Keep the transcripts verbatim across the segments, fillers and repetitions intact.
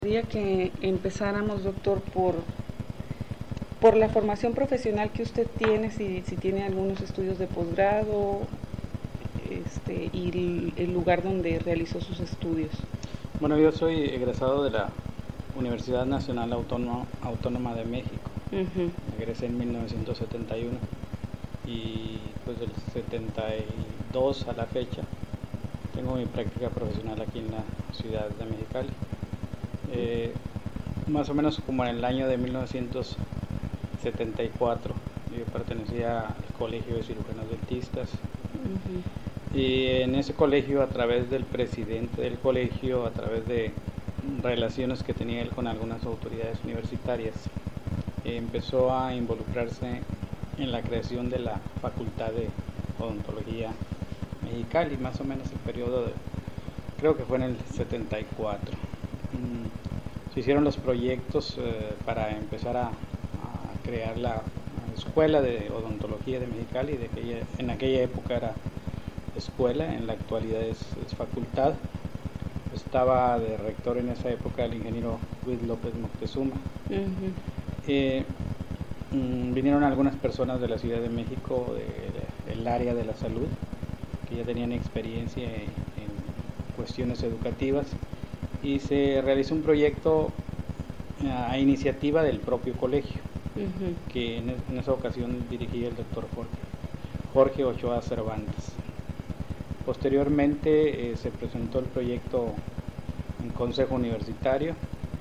Quería que empezáramos, doctor, por, por la formación profesional que usted tiene, si, si tiene algunos estudios de posgrado, este, y el, el lugar donde realizó sus estudios. Bueno, yo soy egresado de la Universidad Nacional Autónoma, Autónoma de México. Uh-huh. Egresé en mil novecientos setenta y uno y pues del setenta y dos a la fecha tengo mi práctica profesional aquí en la ciudad de Mexicali. Eh, más o menos como en el año de mil novecientos setenta y cuatro yo pertenecía al Colegio de Cirujanos Dentistas. Uh-huh. Y en ese colegio, a través del presidente del colegio, a través de relaciones que tenía él con algunas autoridades universitarias, eh, empezó a involucrarse en la creación de la Facultad de Odontología Mexicali, más o menos el periodo de, creo que fue en el setenta y cuatro. Mm, se hicieron los proyectos eh, para empezar a, a crear la Escuela de Odontología de Mexicali. De aquella, en aquella época era escuela, en la actualidad es, es facultad. Estaba de rector en esa época el ingeniero Luis López Moctezuma. Uh-huh. eh, mm, vinieron algunas personas de la Ciudad de México, del de, de, área de la salud, que ya tenían experiencia en, en cuestiones educativas, y se realizó un proyecto a iniciativa del propio colegio. Uh-huh. Que en, en esa ocasión dirigía el doctor Jorge, Jorge Ochoa Cervantes. Posteriormente eh, se presentó el proyecto en Consejo Universitario.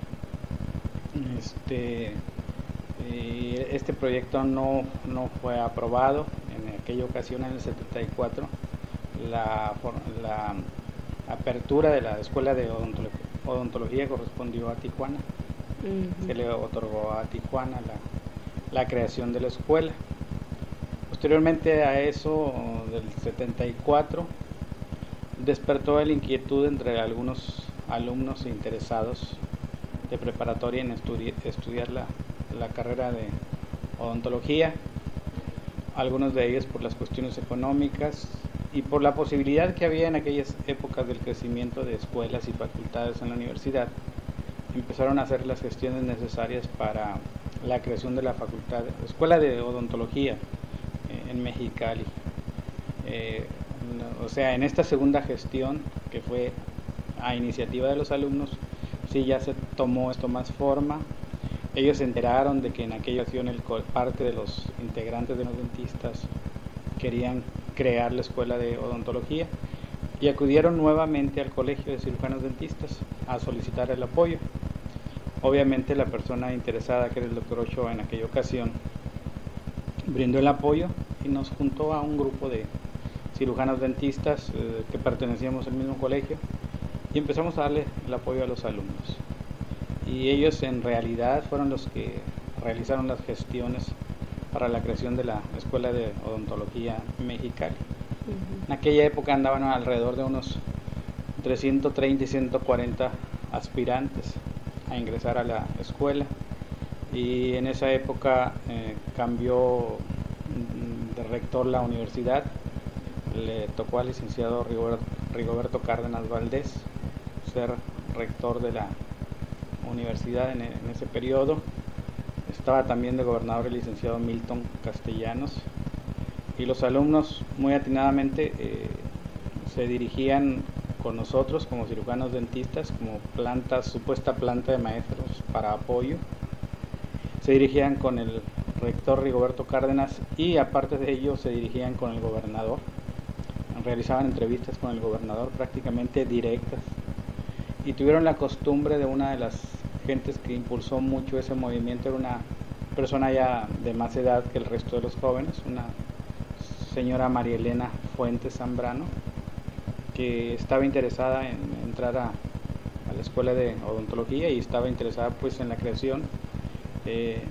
Este, eh, este proyecto no, no fue aprobado. En aquella ocasión, en el setenta y cuatro, la, la apertura de la Escuela de Odontología, Odontología correspondió a Tijuana. Uh-huh. Se le otorgó a Tijuana la, la creación de la escuela. Posteriormente a eso, del setenta y cuatro, despertó la inquietud entre algunos alumnos interesados de preparatoria en estudi estudiar la, la carrera de odontología, algunos de ellos por las cuestiones económicas y por la posibilidad que había en aquellas épocas del crecimiento de escuelas y facultades en la universidad. Empezaron a hacer las gestiones necesarias para la creación de la facultad, Escuela de Odontología eh, en Mexicali. Eh, o sea, en esta segunda gestión, que fue a iniciativa de los alumnos, sí ya se tomó esto más forma. Ellos se enteraron de que en aquella ocasión el, parte de los integrantes de los dentistas querían crear la Escuela de Odontología y acudieron nuevamente al Colegio de Cirujanos Dentistas a solicitar el apoyo. Obviamente la persona interesada, que era el doctor Ochoa en aquella ocasión, brindó el apoyo y nos juntó a un grupo de cirujanos dentistas eh, que pertenecíamos al mismo colegio, y empezamos a darle el apoyo a los alumnos. Y ellos en realidad fueron los que realizaron las gestiones para la creación de la Escuela de Odontología Mexicali. Uh-huh. En aquella época andaban alrededor de unos entre ciento treinta y ciento cuarenta aspirantes a ingresar a la escuela, y en esa época eh, cambió de rector la universidad. Le tocó al licenciado Rigoberto, Rigoberto Cárdenas Valdés ser rector de la universidad en, en ese periodo. Estaba también de gobernador el licenciado Milton Castellanos, y los alumnos muy atinadamente eh, se dirigían con nosotros como cirujanos dentistas, como planta, supuesta planta de maestros para apoyo. Se dirigían con el rector Rigoberto Cárdenas, y aparte de ello se dirigían con el gobernador. Realizaban entrevistas con el gobernador prácticamente directas, y tuvieron la costumbre de una de las gentes que impulsó mucho ese movimiento. Era una persona ya de más edad que el resto de los jóvenes, una señora María Elena Fuentes Zambrano, que estaba interesada en entrar a, a la Escuela de Odontología y estaba interesada pues en la creación, eh,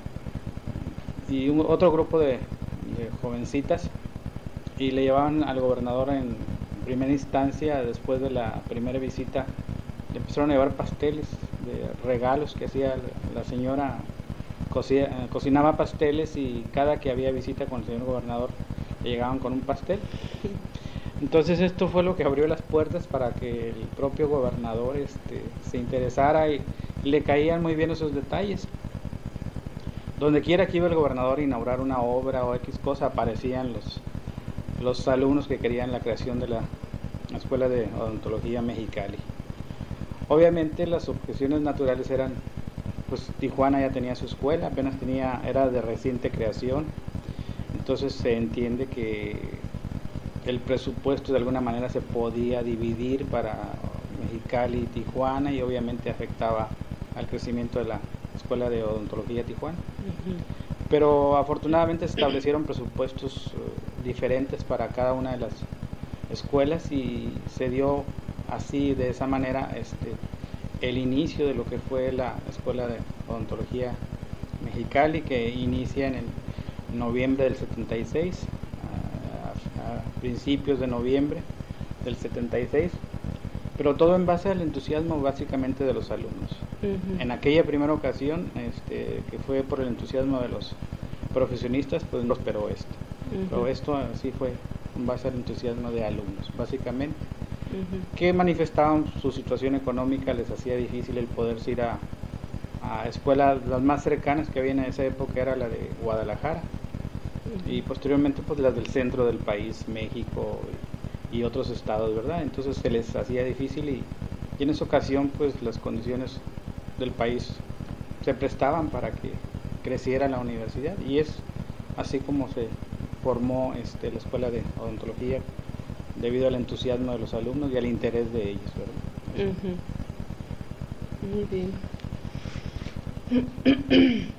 y un, otro grupo de, de jovencitas, y le llevaban al gobernador en primera instancia. Después de la primera visita le empezaron a llevar pasteles de regalos que hacía la señora. Cocina, cocinaba pasteles, y cada que había visita con el señor gobernador le llegaban con un pastel. Entonces esto fue lo que abrió las puertas para que el propio gobernador este, se interesara y, le caían muy bien esos detalles. Donde quiera que iba el gobernador a inaugurar una obra o X cosa, aparecían los, los alumnos que querían la creación de la Escuela de Odontología Mexicali. Obviamente las objeciones naturales eran, pues Tijuana ya tenía su escuela, apenas tenía, era de reciente creación, entonces se entiende que el presupuesto de alguna manera se podía dividir para Mexicali y Tijuana, y obviamente afectaba al crecimiento de la Escuela de Odontología Tijuana. Uh-huh. Pero afortunadamente se establecieron presupuestos uh, diferentes para cada una de las escuelas, y se dio así, de esa manera, este, el inicio de lo que fue la Escuela de Odontología Mexicali, que inicia en el noviembre del setenta y seis, a, a principios de noviembre del setenta y seis, pero todo en base al entusiasmo básicamente de los alumnos. Uh-huh. En aquella primera ocasión, este, que fue por el entusiasmo de los profesionistas, pues no esperó esto. Uh-huh. Pero esto sí fue en base al entusiasmo de alumnos, básicamente, uh-huh. que manifestaban su situación económica, les hacía difícil el poderse ir a, a escuelas. Las más cercanas que había en esa época era la de Guadalajara, uh-huh. y posteriormente pues las del centro del país, México y otros estados, ¿verdad? Entonces se les hacía difícil, y, y en esa ocasión pues las condiciones del país se prestaban para que creciera la universidad, y es así como se formó este, la Escuela de Odontología, debido al entusiasmo de los alumnos y al interés de ellos, ¿verdad? Uh-huh. Muy bien.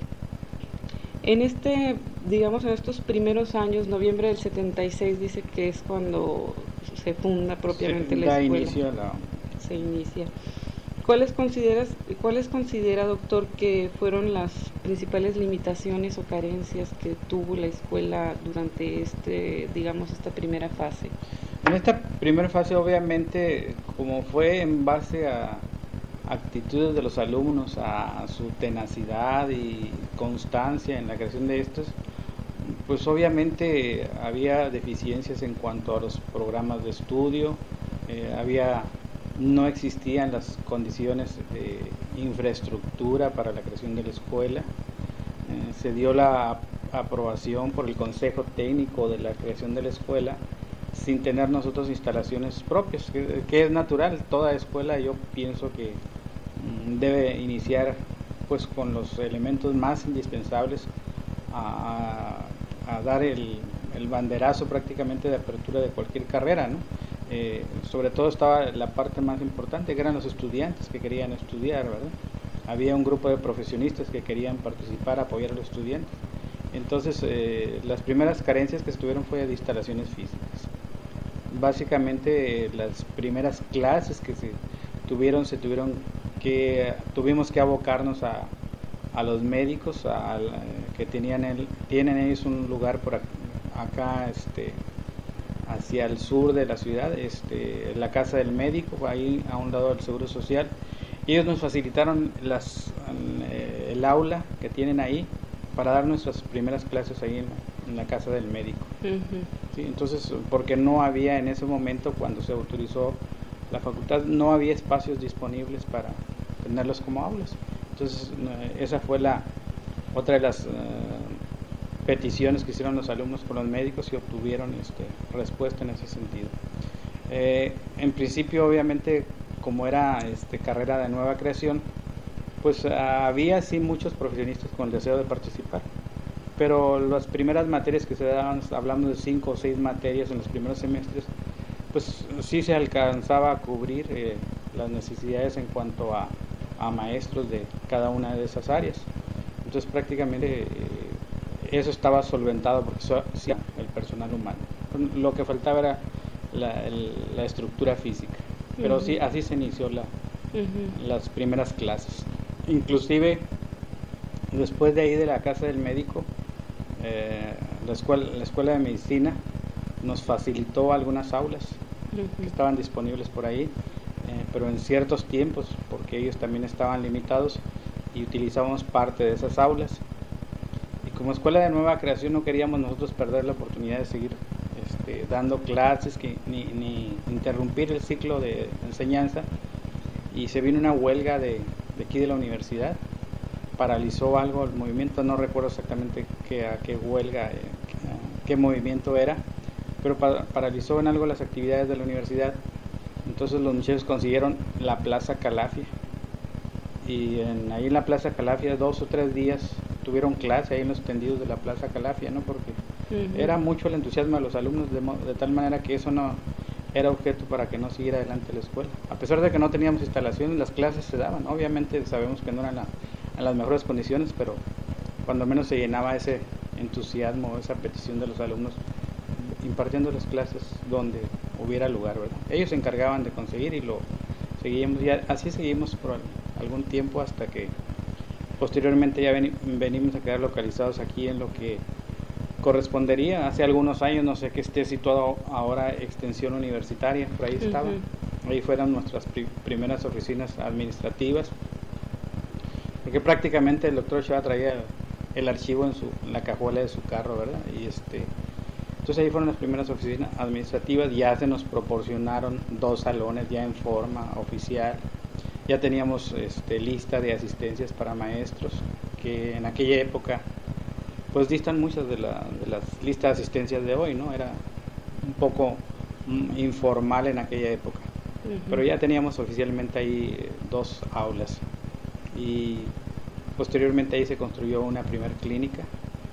En este, digamos, en estos primeros años, noviembre del setenta y seis, dice que es cuando se funda propiamente se la escuela. Inicio la... Se inicia. ¿Cuáles consideras, cuáles considera, doctor, que fueron las principales limitaciones o carencias que tuvo la escuela durante este, digamos, esta primera fase? En esta primera fase, obviamente, como fue en base a actitudes de los alumnos, a su tenacidad y constancia en la creación de estos, pues obviamente había deficiencias en cuanto a los programas de estudio, eh, había, no existían las condiciones de infraestructura para la creación de la escuela. Eh, se dio la aprobación por el Consejo Técnico de la creación de la escuela sin tener nosotros instalaciones propias, que, que es natural. Toda escuela, yo pienso que mm, debe iniciar pues con los elementos más indispensables a, a dar el, el banderazo prácticamente de apertura de cualquier carrera, ¿no? Eh, sobre todo estaba la parte más importante, que eran los estudiantes que querían estudiar, ¿verdad? Había un grupo de profesionistas que querían participar, apoyar a los estudiantes. Entonces, eh, las primeras carencias que estuvieron fue de instalaciones físicas. Básicamente, eh, las primeras clases que se tuvieron, se tuvieron que, tuvimos que abocarnos a, a los médicos, a, a, que tenían el, tienen ellos un lugar por acá, acá este, hacia el sur de la ciudad, este, la casa del médico, ahí a un lado del Seguro Social. Ellos nos facilitaron las, eh, el aula que tienen ahí para dar nuestras primeras clases ahí en, en la casa del médico. Uh-huh. ¿Sí? Entonces, porque no había en ese momento, cuando se autorizó la facultad, no había espacios disponibles para tenerlos como aulas. Entonces, esa fue la otra de las uh, peticiones que hicieron los alumnos con los médicos, y obtuvieron este, respuesta en ese sentido. Eh, en principio, obviamente, como era este, carrera de nueva creación, pues había sí muchos profesionistas con el deseo de participar, pero las primeras materias que se daban, hablando de cinco o seis materias en los primeros semestres, pues sí se alcanzaba a cubrir eh, las necesidades en cuanto a, a maestros de cada una de esas áreas. Entonces prácticamente eh, eso estaba solventado porque so, sí, el personal humano. Lo que faltaba era la, el, la estructura física, pero uh-huh. sí, así se inició la, uh-huh. las primeras clases. Inclusive después de ahí de la casa del médico, eh, la, escuela, la escuela de medicina nos facilitó algunas aulas uh-huh. que estaban disponibles por ahí, eh, pero en ciertos tiempos, porque ellos también estaban limitados, y utilizábamos parte de esas aulas. Y como escuela de nueva creación no queríamos nosotros perder la oportunidad de seguir este, dando clases, que, ni, ni interrumpir el ciclo de enseñanza, y se vino una huelga de de aquí de la universidad, paralizó algo el movimiento, no recuerdo exactamente qué, a qué huelga, eh, qué movimiento era, pero pa paralizó en algo las actividades de la universidad. Entonces los muchachos consiguieron la Plaza Calafia, y en, ahí en la Plaza Calafia dos o tres días tuvieron clase ahí en los tendidos de la Plaza Calafia, ¿no? Porque uh-huh. era mucho el entusiasmo de los alumnos, de, de tal manera que eso no era objeto para que no siguiera adelante la escuela. A pesar de que no teníamos instalaciones, las clases se daban. Obviamente sabemos que no eran la, en las mejores condiciones, pero cuando menos se llenaba ese entusiasmo, esa petición de los alumnos, impartiendo las clases donde hubiera lugar, ¿verdad? Ellos se encargaban de conseguir y lo seguimos, y así seguimos por algún tiempo hasta que posteriormente ya ven, venimos a quedar localizados aquí en lo que correspondería hace algunos años, no sé que esté situado ahora Extensión Universitaria, por ahí estaba, uh-huh. ahí fueron nuestras pri primeras oficinas administrativas, porque prácticamente el doctor Ochoa traía el, el archivo en, su, en la cajuela de su carro, ¿verdad? Y este, entonces ahí fueron las primeras oficinas administrativas, ya se nos proporcionaron dos salones ya en forma oficial, ya teníamos este, lista de asistencias para maestros, que en aquella época pues distan muchas de, la, de las listas de asistencias de hoy, ¿no? Era un poco mm, informal en aquella época, uh-huh. pero ya teníamos oficialmente ahí eh, dos aulas, y posteriormente ahí se construyó una primer clínica.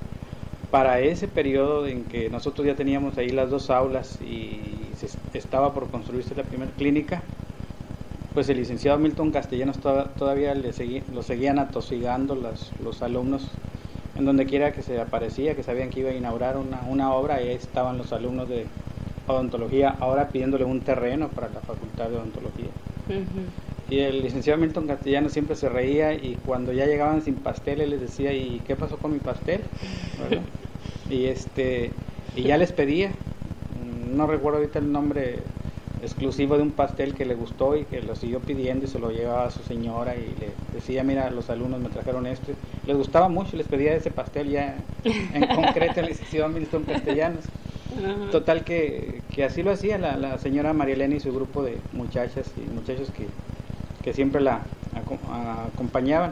Para ese periodo en que nosotros ya teníamos ahí las dos aulas y se estaba por construirse la primera clínica, pues el licenciado Milton Castellanos to todavía le segui lo seguían atosigando los, los alumnos en donde quiera que se aparecía, que sabían que iba a inaugurar una, una obra, y ahí estaban los alumnos de odontología, ahora pidiéndole un terreno para la facultad de odontología. Uh-huh. Y el licenciado Milton Castellanos siempre se reía, y cuando ya llegaban sin pastel, él les decía, ¿y qué pasó con mi pastel? ¿Verdad? y este y ya les pedía, no recuerdo ahorita el nombre exclusivo de un pastel que le gustó y que lo siguió pidiendo, y se lo llevaba a su señora y le decía, mira, los alumnos me trajeron esto, les gustaba mucho, les pedía ese pastel ya en concreto el licenciado Milton Castellanos. Uh-huh. Total que, que así lo hacía la, la señora María Elena y su grupo de muchachas y muchachos que, que siempre la a, acompañaban,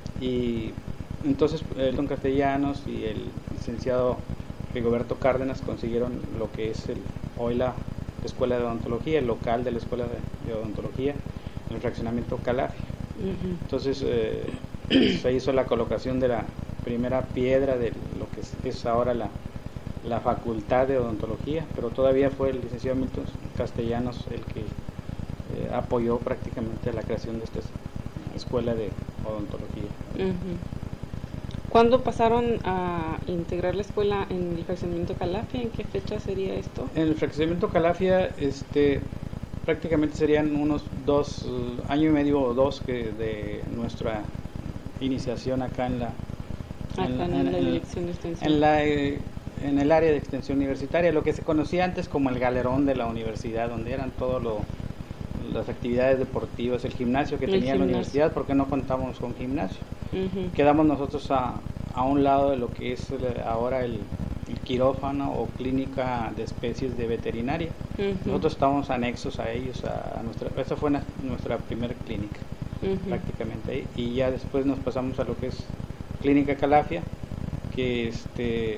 y entonces el Milton Castellanos y el licenciado Rigoberto Cárdenas consiguieron lo que es el, hoy la Escuela de Odontología, el local de la Escuela de, de Odontología, el fraccionamiento Calafia. Uh-huh. Entonces eh, se hizo la colocación de la primera piedra de lo que es, es ahora la, la Facultad de Odontología, pero todavía fue el licenciado Milton Castellanos el que eh, apoyó prácticamente la creación de esta Escuela de Odontología. Uh-huh. ¿Cuándo pasaron a integrar la escuela en el fraccionamiento Calafia? ¿En qué fecha sería esto? En el fraccionamiento Calafia, este, prácticamente serían unos dos, uh, año y medio o dos que de nuestra iniciación acá en la, acá en, en, en la dirección de extensión. En, la, eh, en el área de extensión universitaria, lo que se conocía antes como el galerón de la universidad, donde eran todo lo, las actividades deportivas, el gimnasio que el tenía gimnasio. La universidad, porque no contábamos con gimnasio. Uh-huh. Quedamos nosotros a, a un lado de lo que es ahora el, el quirófano o clínica de especies de veterinaria. Uh-huh. Nosotros estábamos anexos a ellos, a, a nuestra, esa fue na, nuestra primera clínica, uh-huh. prácticamente ahí, y ya después nos pasamos a lo que es Clínica Calafia, que este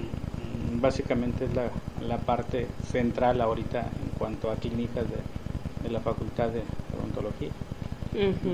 básicamente es la, la parte central ahorita en cuanto a clínicas de, de la Facultad de Odontología. Uh-huh.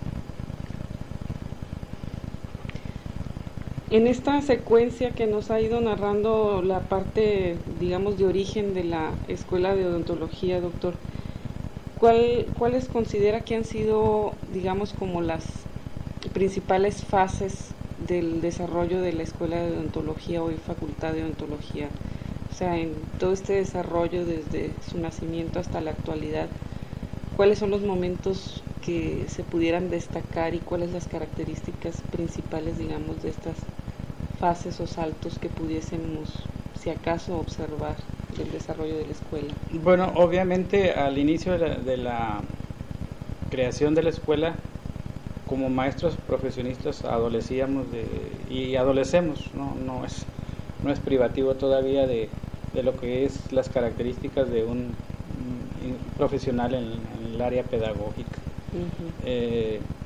En esta secuencia que nos ha ido narrando la parte, digamos, de origen de la Escuela de Odontología, doctor, ¿cuál, ¿cuáles considera que han sido, digamos, como las principales fases del desarrollo de la Escuela de Odontología, hoy Facultad de Odontología? O sea, en todo este desarrollo desde su nacimiento hasta la actualidad, ¿cuáles son los momentos que se pudieran destacar y cuáles las características principales, digamos, de estas fases o saltos que pudiésemos, si acaso, observar del desarrollo de la escuela? Bueno, obviamente al inicio de la, de la creación de la escuela, como maestros profesionistas adolecíamos de, y adolecemos, no, no es, no es privativo todavía de, de lo que es las características de un, un profesional en, en el área pedagógica. Uh-huh. eh,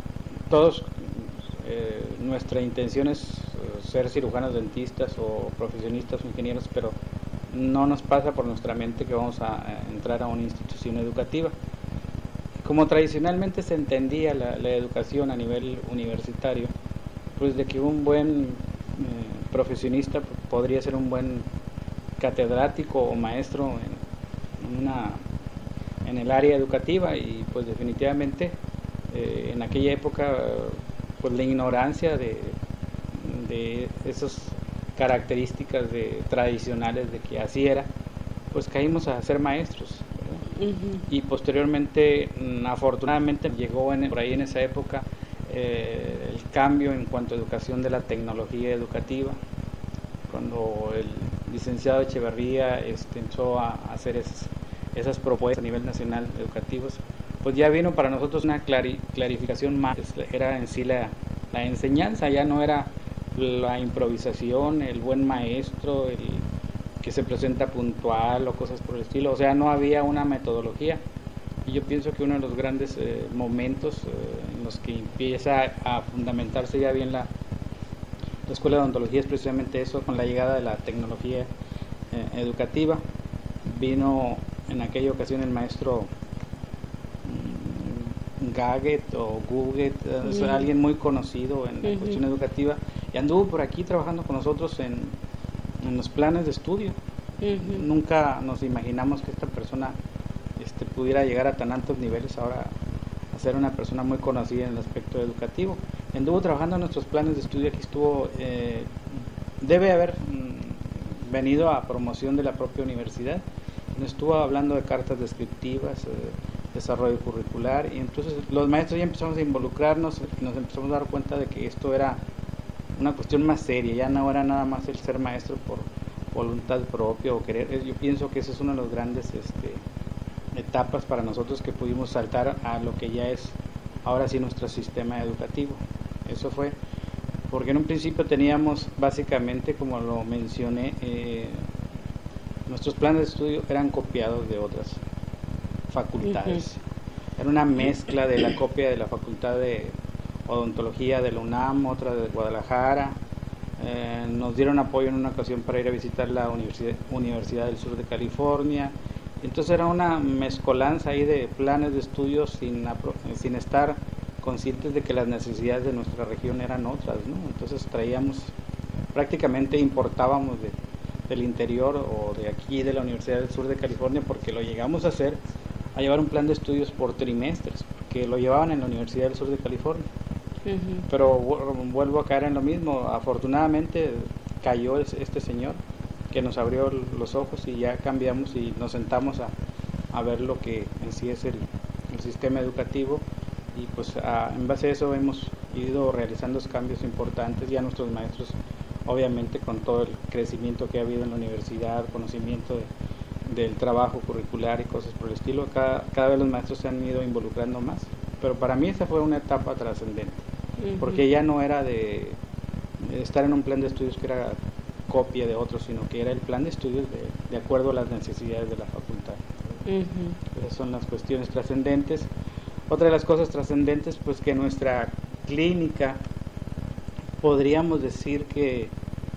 todos, eh, nuestra intención es ser cirujanos dentistas o profesionistas o ingenieros, pero no nos pasa por nuestra mente que vamos a, a entrar a una institución educativa. Como tradicionalmente se entendía la, la educación a nivel universitario, pues de que un buen eh, profesionista podría ser un buen catedrático o maestro en, en, una, en el área educativa, y pues definitivamente eh, en aquella época pues la ignorancia de, de esas características de, tradicionales de que así era, pues caímos a ser maestros. Uh-huh. Y posteriormente, afortunadamente, llegó en, por ahí en esa época eh, el cambio en cuanto a educación de la tecnología educativa, cuando el licenciado Echeverría este, empezó a hacer esas, esas propuestas a nivel nacional educativos, pues ya vino para nosotros una clari, clarificación más, era en sí la, la enseñanza, ya no era la improvisación, el buen maestro, el que se presenta puntual o cosas por el estilo, o sea, no había una metodología. Y yo pienso que uno de los grandes eh, momentos eh, en los que empieza a fundamentarse ya bien la, la escuela de odontología es precisamente eso, con la llegada de la tecnología eh, educativa. Vino en aquella ocasión el maestro mmm, Gaget o Guget, uh-huh. Es alguien muy conocido en la uh-huh. cuestión educativa, y anduvo por aquí trabajando con nosotros en en los planes de estudio. Uh-huh. Nunca nos imaginamos que esta persona este, pudiera llegar a tan altos niveles ahora a ser una persona muy conocida en el aspecto educativo. Anduvo trabajando en nuestros planes de estudio, aquí estuvo, eh, debe haber mm, venido a promoción de la propia universidad, nos estuvo hablando de cartas descriptivas, eh, desarrollo curricular, y entonces los maestros ya empezamos a involucrarnos y nos empezamos a dar cuenta de que esto era una cuestión más seria, ya no era nada más el ser maestro por voluntad propia o querer. Yo pienso que esa es una de las grandes este, etapas para nosotros, que pudimos saltar a lo que ya es ahora sí nuestro sistema educativo. Eso fue porque en un principio teníamos básicamente, como lo mencioné, eh, nuestros planes de estudio eran copiados de otras facultades. Uh-huh. Era una mezcla de la copia de la facultad de odontología de la UNAM, otra de Guadalajara. Eh, nos dieron apoyo en una ocasión para ir a visitar la Universidad, Universidad del Sur de California. Entonces era una mezcolanza ahí de planes de estudios sin, sin estar conscientes de que las necesidades de nuestra región eran otras, ¿no? Entonces traíamos, prácticamente importábamos de, del interior o de aquí de la Universidad del Sur de California, porque lo llegamos a hacer, a llevar un plan de estudios por trimestres, porque lo llevaban en la Universidad del Sur de California. Uh-huh. Pero vuelvo a caer en lo mismo. Afortunadamente cayó este señor que nos abrió los ojos y ya cambiamos y nos sentamos a, a ver lo que en sí es el, el sistema educativo, y pues a, en base a eso hemos ido realizando cambios importantes. Ya nuestros maestros, obviamente con todo el crecimiento que ha habido en la universidad, conocimiento de, del trabajo curricular y cosas por el estilo, cada, cada vez los maestros se han ido involucrando más. Pero para mí esa fue una etapa trascendente, uh-huh. porque ya no era de, de estar en un plan de estudios que era copia de otros, sino que era el plan de estudios de, de acuerdo a las necesidades de la facultad. Uh-huh. Esas son las cuestiones trascendentes. Otra de las cosas trascendentes, pues que nuestra clínica, podríamos decir que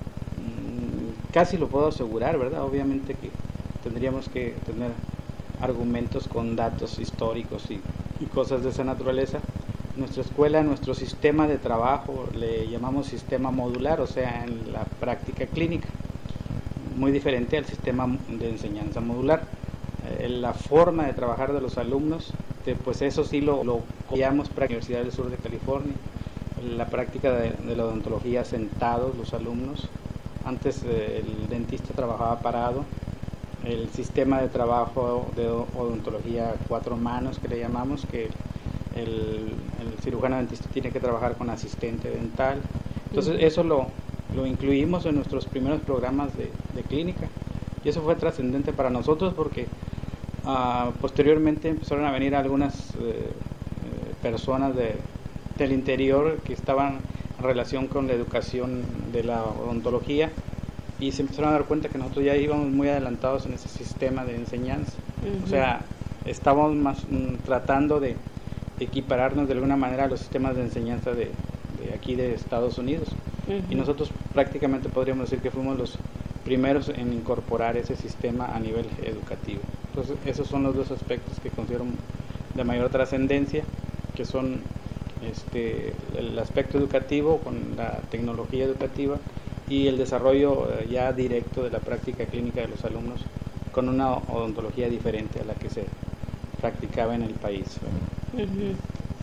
mmm, casi lo puedo asegurar, ¿verdad? Obviamente que tendríamos que tener argumentos con datos históricos y y cosas de esa naturaleza. Nuestra escuela, nuestro sistema de trabajo, le llamamos sistema modular, o sea, en la práctica clínica, muy diferente al sistema de enseñanza modular. Eh, la forma de trabajar de los alumnos, de, pues eso sí lo, lo copiamos para la Universidad del Sur de California. La práctica de, de la odontología sentados los alumnos. Antes eh, el dentista trabajaba parado. El sistema de trabajo de odontología cuatro manos, que le llamamos, que el, el cirujano dentista tiene que trabajar con asistente dental. Entonces uh-huh. eso lo, lo incluimos en nuestros primeros programas de, de clínica, y eso fue trascendente para nosotros porque uh, posteriormente empezaron a venir algunas eh, personas de, del interior que estaban en relación con la educación de la odontología, y se empezaron a dar cuenta que nosotros ya íbamos muy adelantados en ese sistema de enseñanza. Uh-huh. O sea, estábamos más mm, tratando de, equipararnos de alguna manera a los sistemas de enseñanza de, de aquí de Estados Unidos. Uh-huh. Y nosotros prácticamente podríamos decir que fuimos los primeros en incorporar ese sistema a nivel educativo. Entonces, esos son los dos aspectos que considero de mayor trascendencia, que son este, el aspecto educativo con la tecnología educativa y el desarrollo eh, ya directo de la práctica clínica de los alumnos con una odontología diferente a la que se practicaba en el país. Uh-huh.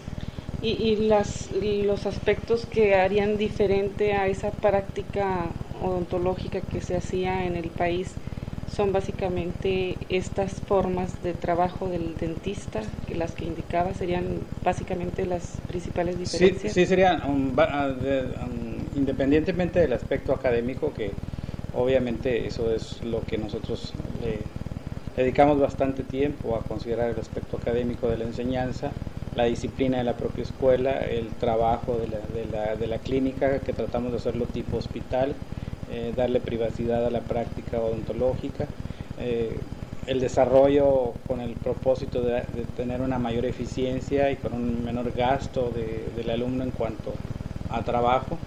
Y, y las, los aspectos que harían diferente a esa práctica odontológica que se hacía en el país son básicamente estas formas de trabajo del dentista, que las que indicaba serían básicamente las principales diferencias. Sí, sí serían, um, de, um, independientemente del aspecto académico, que obviamente eso es lo que nosotros le dedicamos bastante tiempo a considerar, el aspecto académico de la enseñanza, la disciplina de la propia escuela, el trabajo de la, de la, de la clínica, que tratamos de hacerlo tipo hospital, eh, darle privacidad a la práctica odontológica, eh, el desarrollo con el propósito de, de tener una mayor eficiencia y con un menor gasto de, del alumno en cuanto a trabajo,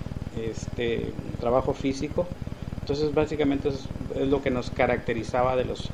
este, trabajo físico. Entonces básicamente es, es lo que nos caracterizaba de los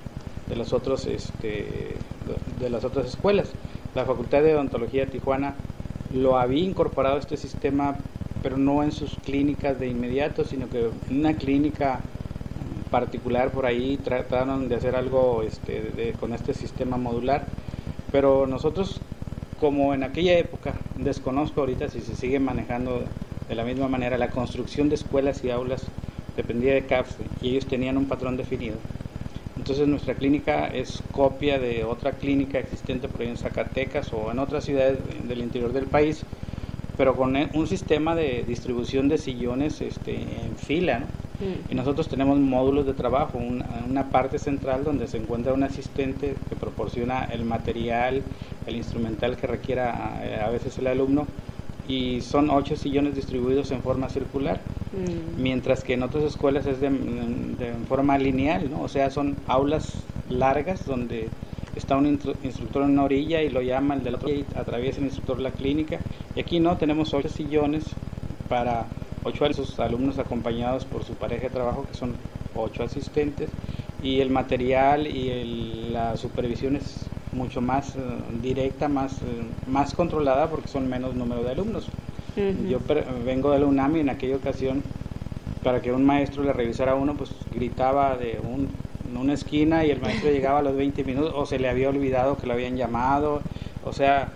de los otros este, de las otras escuelas. La Facultad de Odontología de Tijuana lo había incorporado a este sistema, pero no en sus clínicas de inmediato, sino que en una clínica particular por ahí trataron de hacer algo este, de, con este sistema modular. Pero nosotros, como en aquella época, desconozco ahorita si se sigue manejando de la misma manera, la construcción de escuelas y aulas dependía de C A F E y ellos tenían un patrón definido. Entonces nuestra clínica es copia de otra clínica existente por ahí en Zacatecas o en otras ciudades del interior del país, pero con un sistema de distribución de sillones este, en fila, ¿no? Mm. Y nosotros tenemos módulos de trabajo, una, una parte central donde se encuentra un asistente que proporciona el material, el instrumental que requiera a, a veces el alumno, y son ocho sillones distribuidos en forma circular. Mm. Mientras que en otras escuelas es de, de, de forma lineal, ¿no? O sea, son aulas largas donde está un instructor en una orilla y lo llama el del otro y atraviesa el instructor la clínica. Y aquí no, tenemos ocho sillones para ocho alumnos acompañados por su pareja de trabajo, que son ocho asistentes, y el material y el, la supervisión es mucho más uh, directa, más, uh, más controlada, porque son menos número de alumnos. Uh-huh. Yo per, vengo de la UNAM y en aquella ocasión, para que un maestro le revisara a uno, pues gritaba de un, en una esquina y el maestro llegaba a los veinte minutos, o se le había olvidado que lo habían llamado, o sea,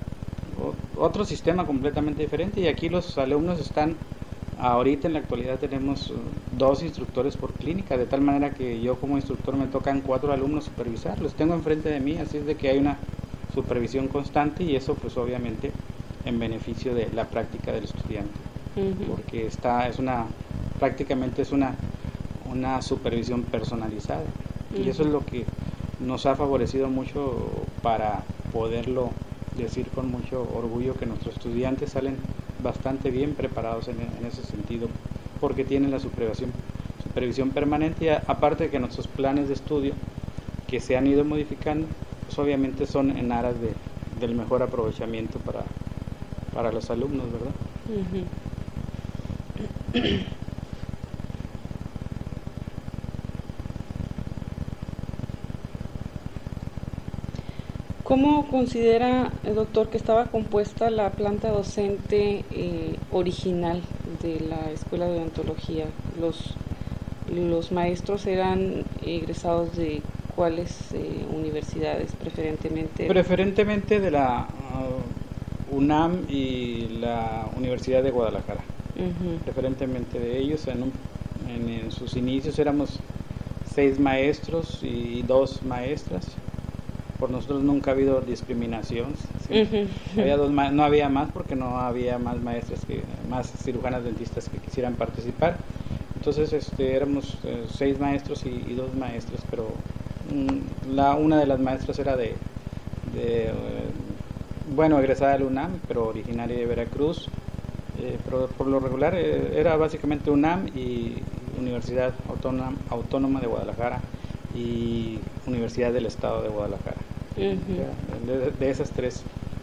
o, otro sistema completamente diferente. Y aquí los alumnos están, ahorita en la actualidad tenemos uh, dos instructores por clínica, de tal manera que yo como instructor me tocan cuatro alumnos supervisar, los tengo enfrente de mí, así es de que hay una supervisión constante, y eso pues obviamente en beneficio de la práctica del estudiante. Uh-huh. Porque está, es una, prácticamente es una, una supervisión personalizada. Uh-huh. Y eso es lo que nos ha favorecido mucho para poderlo decir con mucho orgullo, que nuestros estudiantes salen bastante bien preparados en, en ese sentido, porque tienen la supervisión, supervisión permanente, y a, aparte de que nuestros planes de estudio que se han ido modificando, pues obviamente son en aras de, del mejor aprovechamiento para para los alumnos, ¿verdad? Uh-huh. ¿Cómo considera, doctor, que estaba compuesta la planta docente eh, original de la Escuela de Odontología? Los, los maestros eran egresados de cuáles eh, universidades, preferentemente? Preferentemente de la uh, UNAM y la Universidad de Guadalajara. Uh-huh. Preferentemente de ellos. En, un, en, en sus inicios éramos seis maestros y dos maestras. Por nosotros nunca ha habido discriminación. ¿Sí? Uh-huh. Había dos ma- no había más porque no había más maestras, que, más cirujanas dentistas que quisieran participar. Entonces este, éramos eh, seis maestros y, y dos maestras, pero mm, la, una de las maestras era de, de eh, bueno, egresada de la UNAM, pero originaria de Veracruz. Eh, pero por lo regular eh, era básicamente UNAM y Universidad Autónoma, Autónoma de Guadalajara y Universidad del Estado de Guadalajara. Uh-huh. De, de esas tres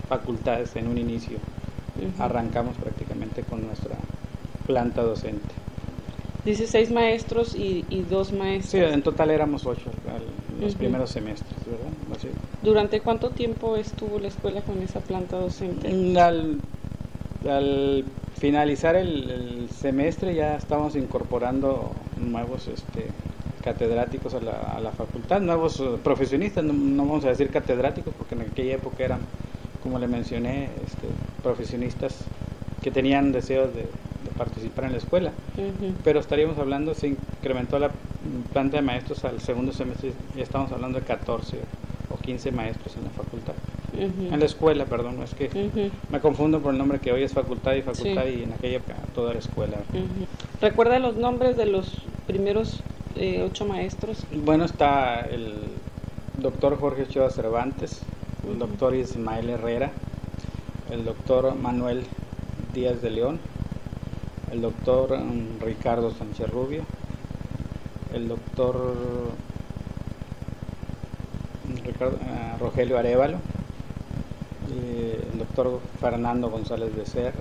facultades en un inicio. Uh-huh. Arrancamos prácticamente con nuestra planta docente. Dice seis maestros y, y dos maestros. Sí, en total éramos ocho al, los uh-huh. primeros semestres, ¿verdad? Así. ¿Durante cuánto tiempo estuvo la escuela con esa planta docente? Al, al finalizar el, el semestre ya estábamos incorporando nuevos este, catedráticos a la, a la facultad, nuevos uh, profesionistas, no, no vamos a decir catedráticos porque en aquella época eran, como le mencioné, este, profesionistas que tenían deseos de, de participar en la escuela, uh-huh. pero estaríamos hablando, se incrementó la planta de maestros al segundo semestre, ya estamos hablando de catorce o quince maestros en la facultad, uh-huh. en la escuela, perdón, no es que uh-huh. me confundo por el nombre que hoy es facultad y facultad sí. y en aquella época toda la escuela. Uh-huh. ¿Recuerda los nombres de los primeros eh, ocho maestros? Bueno, está el doctor Jorge Ochoa Cervantes, uh-huh. el doctor Ismael Herrera, el doctor Manuel Díaz de León, el doctor um, Ricardo Sánchez Rubio, el doctor Ricardo, uh, Rogelio Arévalo, eh, el doctor Fernando González Becerra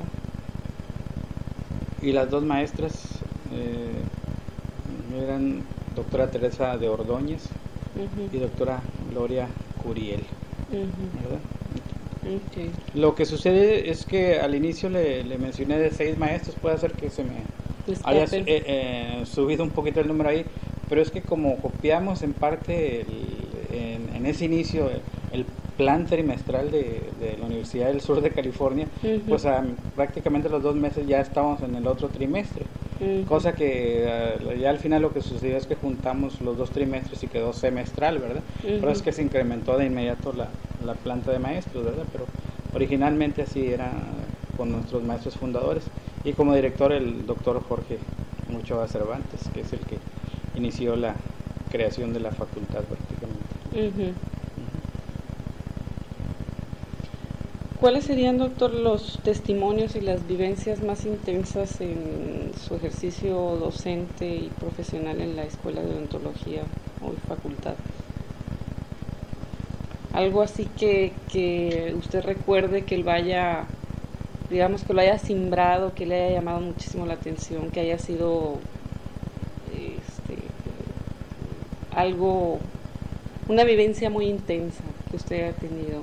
y las dos maestras eh, eran doctora Teresa de Ordóñez uh-huh. y doctora Gloria Curiel, uh-huh. ¿verdad? Okay. Lo que sucede es que al inicio le, le mencioné de seis maestros, puede ser que se me Escape. haya eh, eh, subido un poquito el número ahí, pero es que como copiamos en parte el, en, en ese inicio el, el plan trimestral de, de la Universidad del Sur de California, uh-huh. pues a, prácticamente los dos meses ya estábamos en el otro trimestre, uh-huh. cosa que uh, ya al final lo que sucedió es que juntamos los dos trimestres y quedó semestral, ¿verdad? Uh-huh. Pero es que se incrementó de inmediato la, la planta de maestros, ¿verdad? Pero originalmente así era con nuestros maestros fundadores y como director el doctor Jorge Ochoa Cervantes, que es el que inició la creación de la facultad prácticamente. Uh-huh. ¿Cuáles serían, doctor, los testimonios y las vivencias más intensas en su ejercicio docente y profesional en la Escuela de Odontología o facultad? Algo así que, que usted recuerde que él vaya, digamos que lo haya simbrado, que le haya llamado muchísimo la atención, que haya sido este, algo, una vivencia muy intensa que usted haya tenido.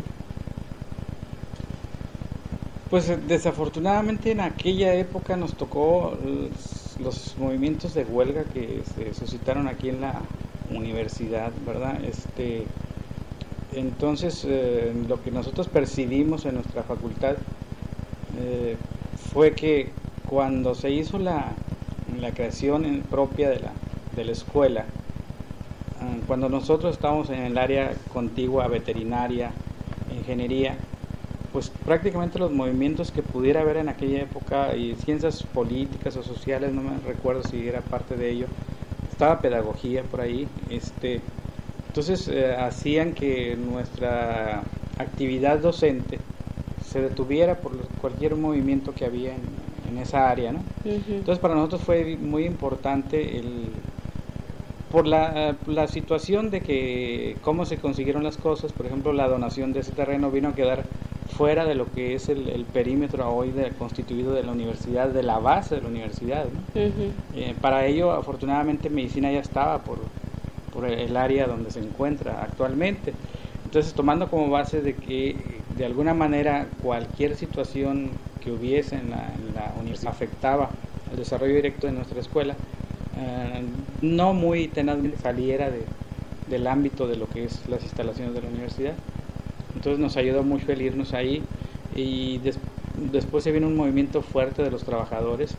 Pues desafortunadamente en aquella época nos tocó los, los movimientos de huelga que se suscitaron aquí en la universidad, ¿verdad? Este, entonces eh, lo que nosotros percibimos en nuestra facultad eh, fue que cuando se hizo la, la creación en, propia de la, de la escuela, eh, cuando nosotros estábamos en el área contigua, veterinaria, ingeniería, pues prácticamente los movimientos que pudiera haber en aquella época y ciencias políticas o sociales, no me recuerdo si era parte de ello, estaba pedagogía por ahí, este, entonces eh, hacían que nuestra actividad docente se detuviera por cualquier movimiento que había en, en esa área, ¿no? Uh-huh. Entonces para nosotros fue muy importante el por la, la situación de que cómo se consiguieron las cosas, por ejemplo la donación de ese terreno vino a quedar fuera de lo que es el, el perímetro hoy de, constituido de la universidad, de la base de la universidad, ¿no? Uh-huh. Eh, para ello, afortunadamente, medicina ya estaba por, por el área donde se encuentra actualmente. Entonces, tomando como base de que, de alguna manera, cualquier situación que hubiese en la, en la universidad afectaba el desarrollo directo de nuestra escuela, eh, no muy tenazmente saliera de, del ámbito de lo que es las instalaciones de la universidad. Entonces nos ayudó mucho el irnos ahí y des, después se vino un movimiento fuerte de los trabajadores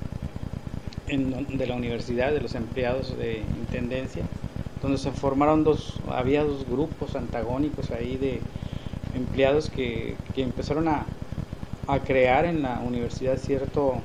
en, de la universidad, de los empleados de intendencia, donde se formaron dos, había dos grupos antagónicos ahí de empleados que, que empezaron a, a crear en la universidad cierto,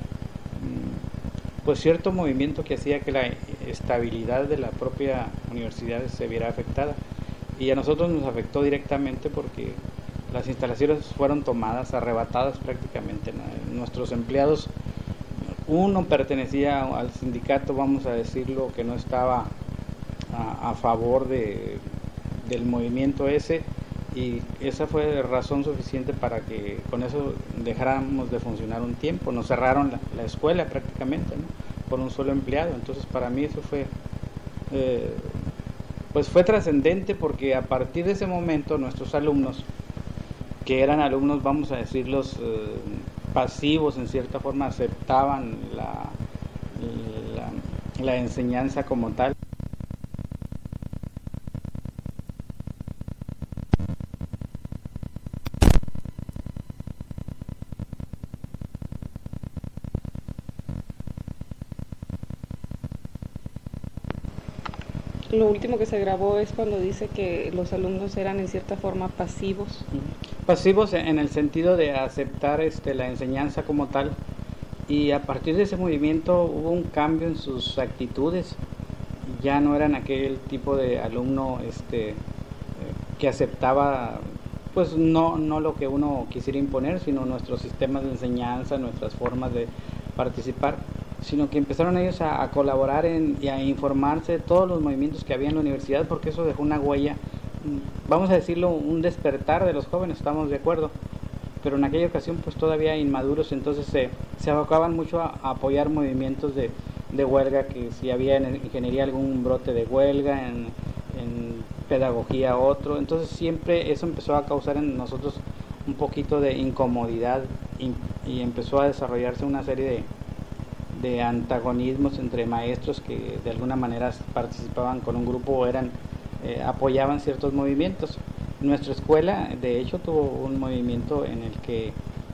pues cierto movimiento que hacía que la estabilidad de la propia universidad se viera afectada. Y a nosotros nos afectó directamente porque las instalaciones fueron tomadas, arrebatadas prácticamente, ¿no? Nuestros empleados, uno pertenecía al sindicato, vamos a decirlo, que no estaba a, a favor de, del movimiento ese, y esa fue razón suficiente para que con eso dejáramos de funcionar un tiempo. Nos cerraron la, la escuela prácticamente, ¿no? Por un solo empleado. Entonces para mí eso fue eh, pues fue trascendente, porque a partir de ese momento nuestros alumnos, que eran alumnos, vamos a decirlos, eh, pasivos en cierta forma, aceptaban la, la, la enseñanza como tal. Lo último que se grabó es cuando dice que los alumnos eran en cierta forma pasivos. Pasivos en el sentido de aceptar este, la enseñanza como tal, y a partir de ese movimiento hubo un cambio en sus actitudes. Ya no eran aquel tipo de alumno este, que aceptaba pues no, no lo que uno quisiera imponer, sino nuestros sistemas de enseñanza, nuestras formas de participar, sino que empezaron ellos a, a colaborar en, y a informarse de todos los movimientos que había en la universidad, porque eso dejó una huella, vamos a decirlo, un despertar de los jóvenes, estamos de acuerdo, pero en aquella ocasión pues todavía inmaduros, entonces se, se abocaban mucho a, a apoyar movimientos de, de huelga, que si había en ingeniería algún brote de huelga, en, en pedagogía otro, entonces siempre eso empezó a causar en nosotros un poquito de incomodidad y, y empezó a desarrollarse una serie de de antagonismos entre maestros que de alguna manera participaban con un grupo o eran eh, apoyaban ciertos movimientos. Nuestra escuela de hecho tuvo un movimiento en el que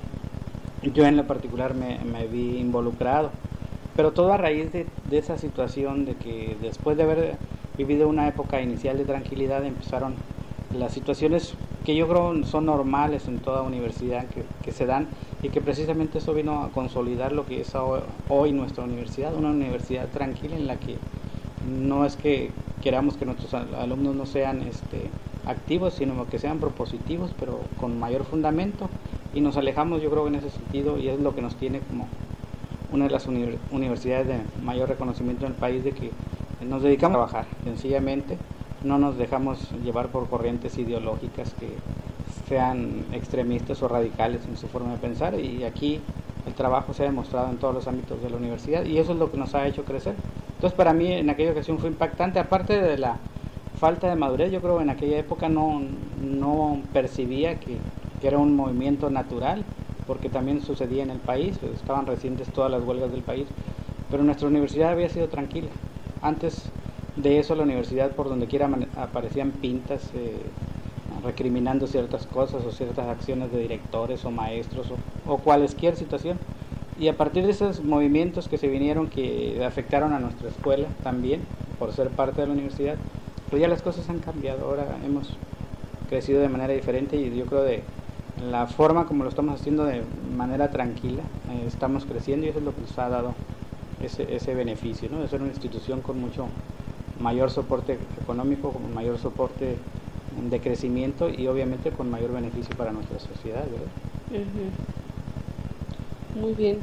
yo en lo particular me, me vi involucrado, pero todo a raíz de, de esa situación de que después de haber vivido una época inicial de tranquilidad empezaron las situaciones que yo creo son normales en toda universidad que, que se dan, y que precisamente eso vino a consolidar lo que es hoy nuestra universidad, una universidad tranquila en la que no es que queramos que nuestros alumnos no sean este, activos, sino que sean propositivos, pero con mayor fundamento, y nos alejamos yo creo en ese sentido, y es lo que nos tiene como una de las universidades de mayor reconocimiento en el país, de que nos dedicamos a trabajar, sencillamente no nos dejamos llevar por corrientes ideológicas que sean extremistas o radicales en su forma de pensar, y aquí el trabajo se ha demostrado en todos los ámbitos de la universidad, y eso es lo que nos ha hecho crecer. Entonces para mí en aquella ocasión fue impactante, aparte de la falta de madurez, yo creo en aquella época no, no percibía que, que era un movimiento natural, porque también sucedía en el país, estaban recientes todas las huelgas del país, pero nuestra universidad había sido tranquila. Antes de eso la universidad por donde quiera aparecían pintas eh, recriminando ciertas cosas o ciertas acciones de directores o maestros o, o cualquier situación, y a partir de esos movimientos que se vinieron que afectaron a nuestra escuela también por ser parte de la universidad, pues ya las cosas han cambiado. Ahora hemos crecido de manera diferente, y yo creo de la forma como lo estamos haciendo de manera tranquila, eh, estamos creciendo, y eso es lo que nos ha dado ese, ese beneficio, ¿no? De ser una institución con mucho mayor soporte económico, con mayor soporte de crecimiento y obviamente con mayor beneficio para nuestra sociedad, ¿verdad? Uh-huh. Muy bien.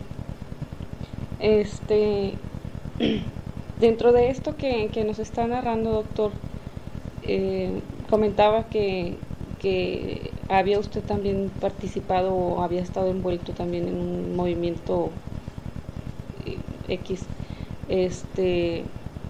Este, dentro de esto que, que nos está narrando, doctor, eh, comentaba que, que había usted también participado o había estado envuelto también en un movimiento X. Este,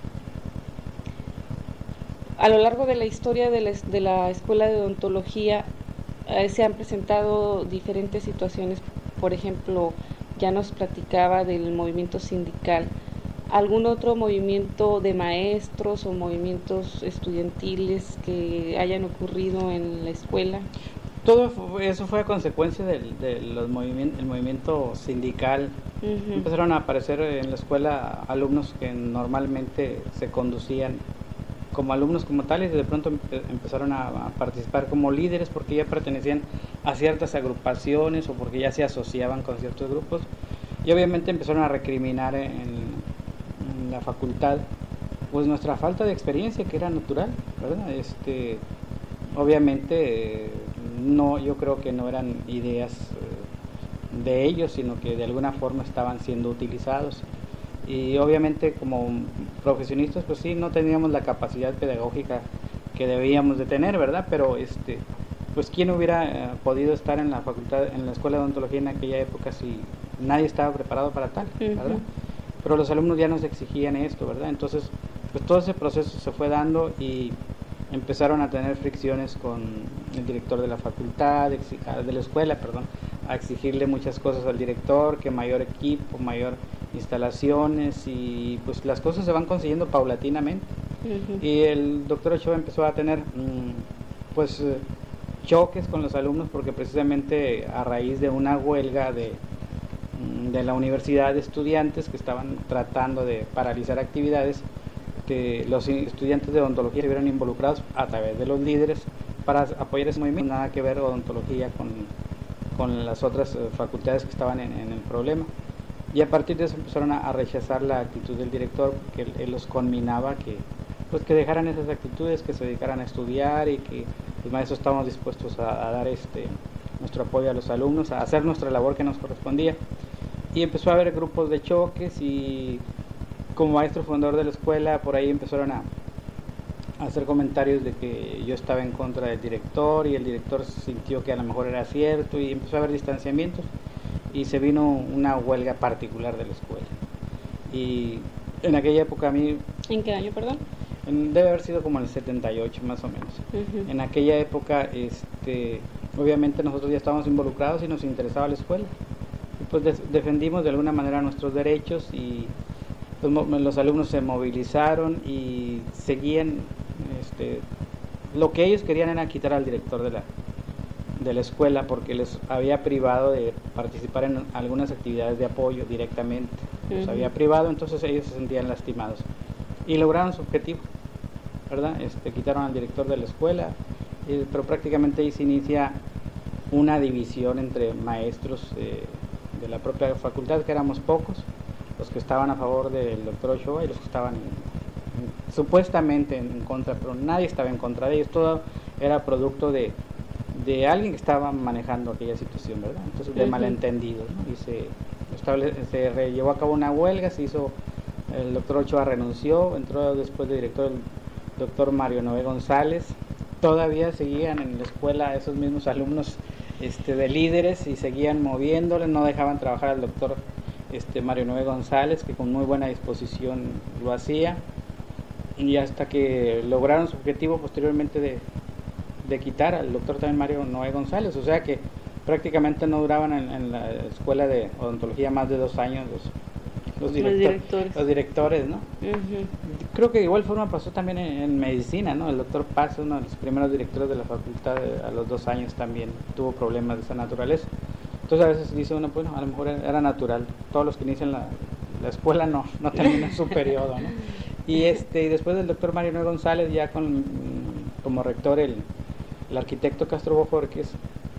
a lo largo de la historia de la, de la Escuela de Odontología eh, se han presentado diferentes situaciones. Por ejemplo, ya nos platicaba del movimiento sindical. ¿Algún otro movimiento de maestros o movimientos estudiantiles que hayan ocurrido en la escuela? Todo eso fue a consecuencia del, de los movimientos, el movimiento sindical. Uh-huh. Empezaron a aparecer en la escuela alumnos que normalmente se conducían como alumnos como tales, y de pronto empezaron a, a participar como líderes porque ya pertenecían a ciertas agrupaciones o porque ya se asociaban con ciertos grupos, y obviamente empezaron a recriminar en, en la facultad pues nuestra falta de experiencia, que era natural, ¿verdad? Este, obviamente eh, no, yo creo que no eran ideas eh, de ellos, sino que de alguna forma estaban siendo utilizados. Y obviamente como profesionistas pues sí no teníamos la capacidad pedagógica que debíamos de tener, ¿verdad? Pero este pues quién hubiera eh, podido estar en la facultad, en la escuela de odontología en aquella época si nadie estaba preparado para tal, ¿verdad? Uh-huh. Pero los alumnos ya nos exigían esto, ¿verdad? Entonces, pues todo ese proceso se fue dando y empezaron a tener fricciones con el director de la facultad, de la escuela, perdón, a exigirle muchas cosas al director, que mayor equipo, mayor instalaciones, y pues las cosas se van consiguiendo paulatinamente. Uh-huh. Y el doctor Ochoa empezó a tener mmm, pues choques con los alumnos, porque precisamente a raíz de una huelga de, de la universidad de estudiantes que estaban tratando de paralizar actividades, que los estudiantes de odontología se vieron involucrados a través de los líderes para apoyar ese movimiento. Nada que ver odontología con, con las otras facultades que estaban en, en el problema. Y a partir de eso empezaron a, a rechazar la actitud del director, porque él, él los conminaba que, pues, que dejaran esas actitudes, que se dedicaran a estudiar, y que los maestros estábamos dispuestos a, a dar este nuestro apoyo a los alumnos, a hacer nuestra labor que nos correspondía. Y empezó a haber grupos de choques, y como maestro fundador de la escuela, por ahí empezaron a, a hacer comentarios de que yo estaba en contra del director, y el director sintió que a lo mejor era cierto, y empezó a haber distanciamientos, y se vino una huelga particular de la escuela. Y en aquella época a mí... ¿En qué año, perdón? En, debe haber sido como en el setenta y ocho más o menos. Uh-huh. En aquella época, este, obviamente nosotros ya estábamos involucrados y nos interesaba la escuela. Y pues de, defendimos de alguna manera nuestros derechos, y los, los alumnos se movilizaron y seguían, este, lo que ellos querían era quitar al director de la, de la escuela, porque les había privado de participar en algunas actividades de apoyo directamente. Uh-huh. Los había privado, entonces ellos se sentían lastimados. Y lograron su objetivo, ¿verdad? Este, quitaron al director de la escuela, eh, pero prácticamente ahí se inicia una división entre maestros eh, de la propia facultad, que éramos pocos, los que estaban a favor del doctor Ochoa y los que estaban en, en, supuestamente en, en contra, pero nadie estaba en contra de ellos. Todo era producto de, de alguien que estaba manejando aquella situación, ¿verdad? Entonces, de uh-huh. malentendidos, ¿no? Y se, estable, se llevó a cabo una huelga, se hizo, el doctor Ochoa renunció, entró después de director el doctor Mario Noé González. Todavía seguían en la escuela esos mismos alumnos este, de líderes, y seguían moviéndole, no dejaban trabajar al doctor este, Mario Noé González, que con muy buena disposición lo hacía, y hasta que lograron su objetivo posteriormente de, de quitar al doctor también Mario Noé González. O sea que prácticamente no duraban en, en la escuela de odontología más de dos años los, los, director, los directores, los directores, ¿no? Uh-huh. Creo que de igual forma pasó también en, en medicina, ¿no? El doctor Paz, uno de los primeros directores de la facultad, a los dos años también tuvo problemas de esa naturaleza. Entonces a veces dice uno, bueno, a lo mejor era natural, todos los que inician la, la escuela no, no terminan su periodo, ¿no? Y este y después del doctor Mario Noé González, ya con como rector el, el arquitecto Castro Bojorquez,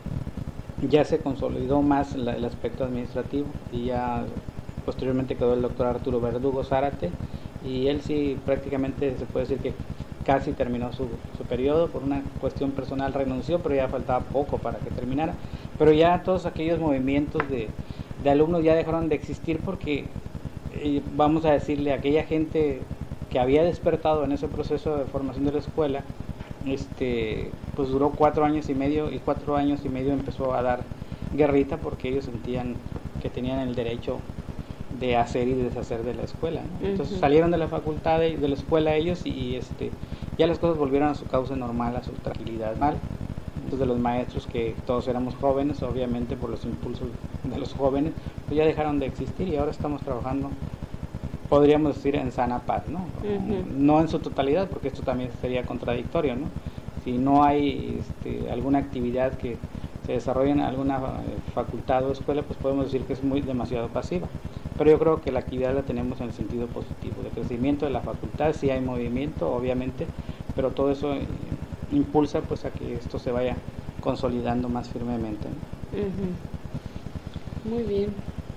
ya se consolidó más la, el aspecto administrativo, y ya posteriormente quedó el doctor Arturo Verdugo Zárate, y él sí prácticamente se puede decir que casi terminó su, su periodo. Por una cuestión personal renunció, pero ya faltaba poco para que terminara. Pero ya todos aquellos movimientos de, de alumnos ya dejaron de existir, porque eh, vamos a decirle a aquella gente que había despertado en ese proceso de formación de la escuela, este, pues duró cuatro años y medio, y cuatro años y medio empezó a dar guerrita, porque ellos sentían que tenían el derecho de hacer y deshacer de la escuela, ¿no? Entonces uh-huh. salieron de la facultad, de, de la escuela ellos, y, y este ya las cosas volvieron a su cauce normal, a su tranquilidad normal. Entonces, de los maestros, que todos éramos jóvenes, obviamente por los impulsos de los jóvenes, pues ya dejaron de existir, y ahora estamos trabajando, podríamos decir, en sana paz, ¿no? Uh-huh. No en su totalidad, porque esto también sería contradictorio, ¿no? Si no hay este, alguna actividad que se desarrolle en alguna facultad o escuela, pues podemos decir que es muy demasiado pasiva. Pero yo creo que la actividad la tenemos en el sentido positivo, de crecimiento de la facultad. Sí hay movimiento, obviamente, pero todo eso impulsa pues a que esto se vaya consolidando más firmemente, ¿no? Uh-huh. Muy bien.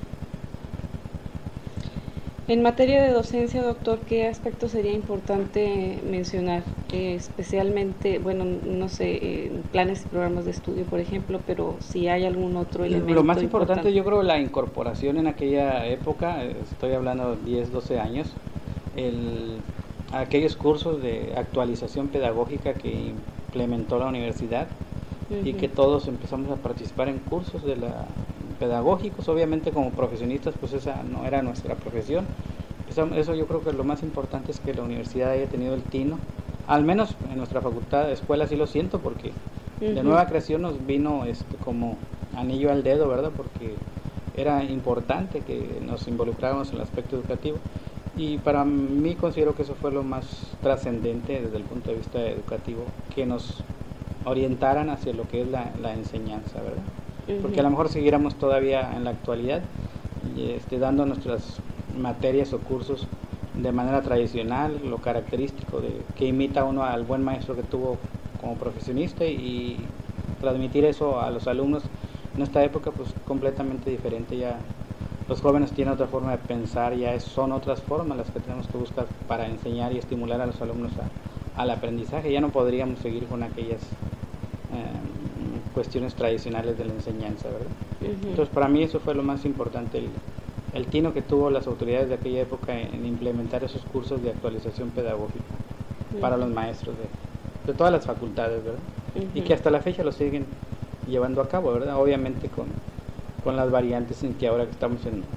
En materia de docencia, doctor, ¿qué aspecto sería importante mencionar? Eh, especialmente, bueno, no sé, eh, planes y programas de estudio, por ejemplo, pero si hay algún otro elemento. Lo más importante, importante, yo creo, la incorporación en aquella época, estoy hablando de diez, doce años, el, aquellos cursos de actualización pedagógica que implementó la universidad, y que todos empezamos a participar en cursos de la pedagógicos. Obviamente como profesionistas pues esa no era nuestra profesión. Eso, eso yo creo que lo más importante es que la universidad haya tenido el tino, al menos en nuestra facultad de escuela sí lo siento, porque uh-huh. de nueva creación nos vino este como anillo al dedo, ¿verdad? Porque era importante que nos involucráramos en el aspecto educativo, y para mí considero que eso fue lo más trascendente desde el punto de vista educativo, que nos orientaran hacia lo que es la, la enseñanza, ¿verdad? Uh-huh. Porque a lo mejor siguiéramos todavía en la actualidad y, este, dando nuestras materias o cursos de manera tradicional, lo característico de que imita uno al buen maestro que tuvo como profesionista, y, y transmitir eso a los alumnos en esta época pues completamente diferente. Ya los jóvenes tienen otra forma de pensar, ya es, son otras formas las que tenemos que buscar para enseñar y estimular a los alumnos a, al aprendizaje. Ya no podríamos seguir con aquellas eh, cuestiones tradicionales de la enseñanza, ¿verdad? Uh-huh. Entonces para mí eso fue lo más importante, el, el tino que tuvo las autoridades de aquella época en, en implementar esos cursos de actualización pedagógica uh-huh. para los maestros de, de todas las facultades, ¿verdad? Uh-huh. Y que hasta la fecha lo siguen llevando a cabo, ¿verdad? Obviamente con, con las variantes en que ahora que estamos en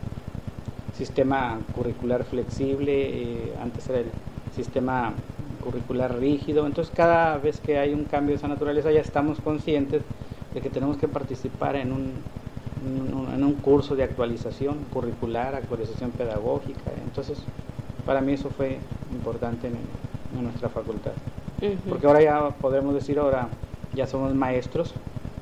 sistema curricular flexible, eh, antes era el sistema curricular rígido, entonces cada vez que hay un cambio de esa naturaleza ya estamos conscientes de que tenemos que participar en un, en un, en un curso de actualización curricular, actualización pedagógica. Entonces para mí eso fue importante en, en nuestra facultad, uh-huh. porque ahora ya podemos decir, ahora ya somos maestros.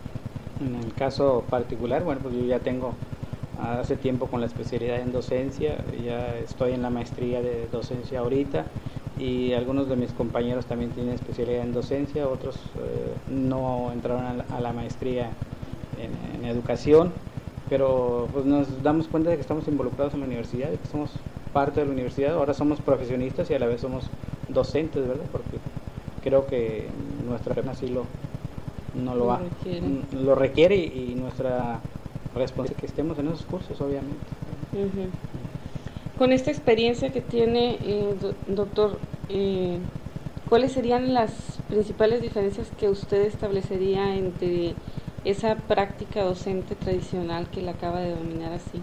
En el caso particular, bueno, pues yo ya tengo hace tiempo con la especialidad en docencia, ya estoy en la maestría de docencia ahorita, y algunos de mis compañeros también tienen especialidad en docencia, otros eh, no entraron a la, a la maestría en, en educación, pero pues nos damos cuenta de que estamos involucrados en la universidad, de que somos parte de la universidad. Ahora somos profesionistas y a la vez somos docentes, ¿verdad? Porque creo que nuestra carrera así lo no lo, lo requiere, lo requiere y, y nuestra responsabilidad es que estemos en esos cursos, obviamente. Uh-huh. Con esta experiencia que tiene, eh, do, doctor, eh, ¿cuáles serían las principales diferencias que usted establecería entre esa práctica docente tradicional que la acaba de denominar así,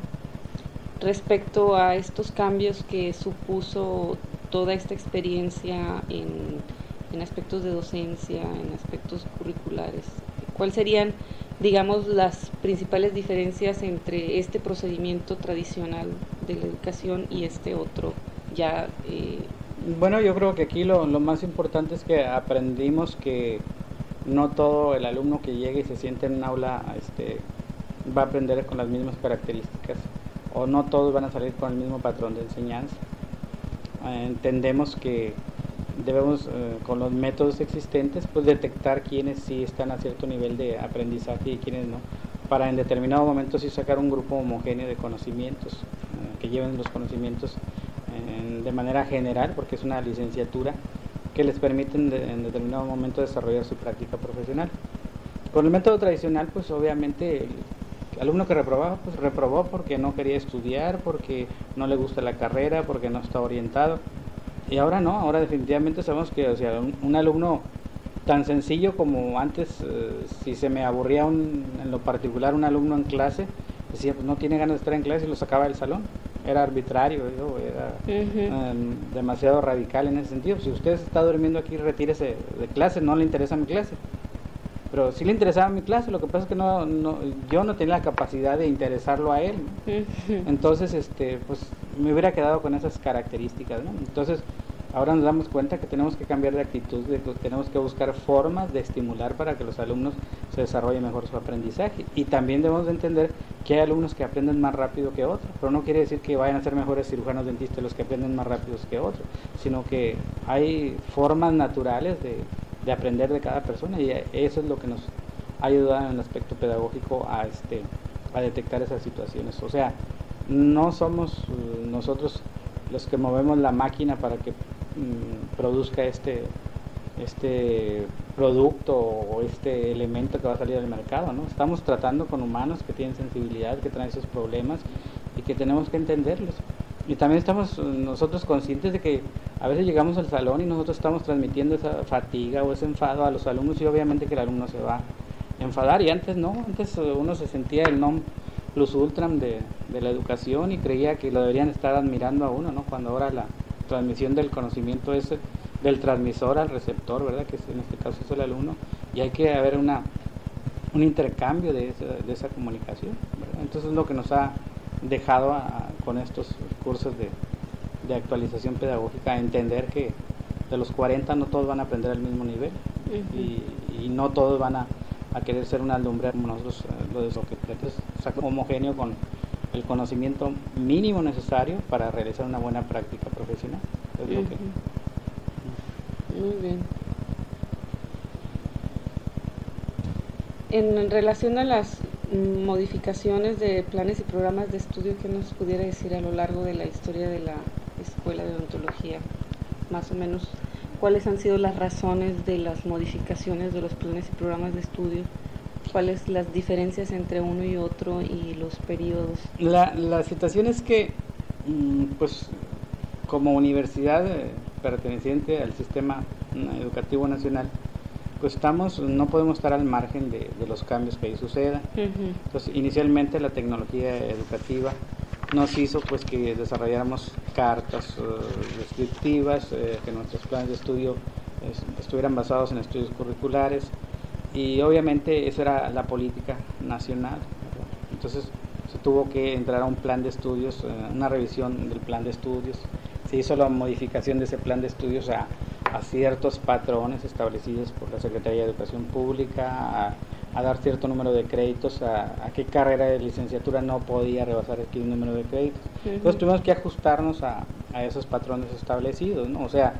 respecto a estos cambios que supuso toda esta experiencia en en aspectos de docencia, en aspectos curriculares? ¿Cuáles serían, digamos, las principales diferencias entre este procedimiento tradicional de la educación y este otro ya? Eh... Bueno, yo creo que aquí lo, lo más importante es que aprendimos que no todo el alumno que llegue y se siente en un aula este, va a aprender con las mismas características, o no todos van a salir con el mismo patrón de enseñanza. Eh, entendemos que debemos, eh, con los métodos existentes, pues detectar quiénes sí están a cierto nivel de aprendizaje y quiénes no, para en determinado momento sí sacar un grupo homogéneo de conocimientos, eh, que lleven los conocimientos eh, de manera general, porque es una licenciatura que les permiten de, en determinado momento desarrollar su práctica profesional. Con el método tradicional, pues obviamente el alumno que reprobaba, pues reprobó porque no quería estudiar, porque no le gusta la carrera, porque no está orientado. Y ahora no, ahora definitivamente sabemos que, o sea, un, un alumno tan sencillo como antes, eh, si se me aburría un, en lo particular un alumno en clase, decía, pues no tiene ganas de estar en clase y lo sacaba del salón. Era arbitrario, ¿no? Era uh-huh. um, demasiado radical en ese sentido. Si usted está durmiendo aquí, retírese de clase, no le interesa mi clase. Pero sí le interesaba mi clase, lo que pasa es que no, no, yo no tenía la capacidad de interesarlo a él, ¿no? Uh-huh. Entonces, este, pues me hubiera quedado con esas características, ¿no? Entonces, ahora nos damos cuenta que tenemos que cambiar de actitud, de que tenemos que buscar formas de estimular para que los alumnos se desarrollen mejor su aprendizaje. Y también debemos de entender que hay alumnos que aprenden más rápido que otros, pero no quiere decir que vayan a ser mejores cirujanos dentistas los que aprenden más rápido que otros, sino que hay formas naturales de, de aprender de cada persona, y eso es lo que nos ha ayudado en el aspecto pedagógico a, este, a detectar esas situaciones. O sea, no somos uh, nosotros los que movemos la máquina para que mm, produzca este este producto o este elemento que va a salir al mercado, ¿no? Estamos tratando con humanos que tienen sensibilidad, que traen esos problemas y que tenemos que entenderlos. Y también estamos nosotros conscientes de que a veces llegamos al salón y nosotros estamos transmitiendo esa fatiga o ese enfado a los alumnos, y obviamente que el alumno se va enfadar, y antes no, antes uno se sentía el non plus ultram de, de la educación y creía que lo deberían estar admirando a uno, ¿no? Cuando ahora la transmisión del conocimiento es del transmisor al receptor, ¿verdad? Que en este caso es el alumno, y hay que haber una un intercambio de esa, de esa comunicación, ¿verdad? Entonces es lo que nos ha dejado a, con estos cursos de, de actualización pedagógica, entender que de los cuarenta no todos van a aprender al mismo nivel, uh-huh. y, y no todos van a, a querer ser una lumbre como nosotros eh, lo de lo que es, o sea, homogéneo con el conocimiento mínimo necesario para realizar una buena práctica profesional. Es uh-huh. lo que... Muy bien. En relación a las modificaciones de planes y programas de estudio, ¿qué nos pudiera decir a lo largo de la historia de la Escuela de Odontología? Más o menos, ¿cuáles han sido las razones de las modificaciones de los planes y programas de estudio? ¿Cuáles las diferencias entre uno y otro y los periodos? La, la situación es que, pues, como universidad eh, perteneciente al sistema educativo nacional, pues estamos, no podemos estar al margen de, de los cambios que ahí sucedan. Uh-huh. Entonces, inicialmente la tecnología educativa nos hizo pues que desarrolláramos cartas uh, descriptivas, eh, que nuestros planes de estudio es, estuvieran basados en estudios curriculares, y obviamente eso era la política nacional, ¿verdad? Entonces se tuvo que entrar a un plan de estudios, uh, una revisión del plan de estudios, se hizo la modificación de ese plan de estudios a a ciertos patrones establecidos por la Secretaría de Educación Pública, a, a dar cierto número de créditos, a, a qué carrera de licenciatura no podía rebasar aquí un número de créditos. Uh-huh. Entonces tuvimos que ajustarnos a, a esos patrones establecidos, ¿no? O sea,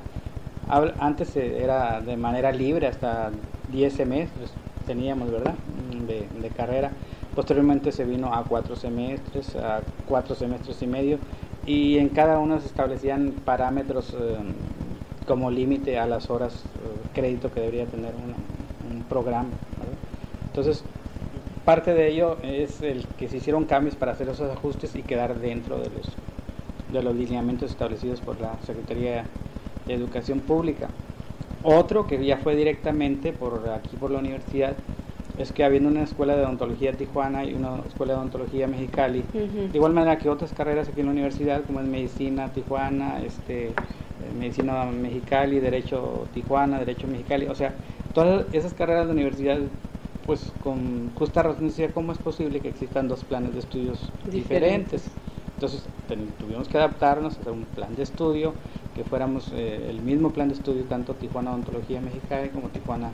antes era de manera libre, hasta diez semestres teníamos, ¿verdad?, de, de carrera. Posteriormente se vino a cuatro semestres, a cuatro semestres y medio, y en cada uno se establecían parámetros eh, como límite a las horas uh, crédito que debería tener una, un programa, ¿verdad? Entonces, parte de ello es el que se hicieron cambios para hacer esos ajustes y quedar dentro de los, de los lineamientos establecidos por la Secretaría de Educación Pública. Otro que ya fue directamente por aquí por la universidad es que habiendo una escuela de odontología Tijuana y una escuela de odontología Mexicali, uh-huh. de igual manera que otras carreras aquí en la universidad, como es medicina Tijuana, este medicina Mexicali, derecho Tijuana, derecho Mexicali, o sea, todas esas carreras de universidad, pues con justa razón decía, ¿cómo es posible que existan dos planes de estudios diferentes? diferentes? Entonces tuvimos que adaptarnos a hacer un plan de estudio, que fuéramos eh, el mismo plan de estudio, tanto Tijuana Odontología Mexicali como Tijuana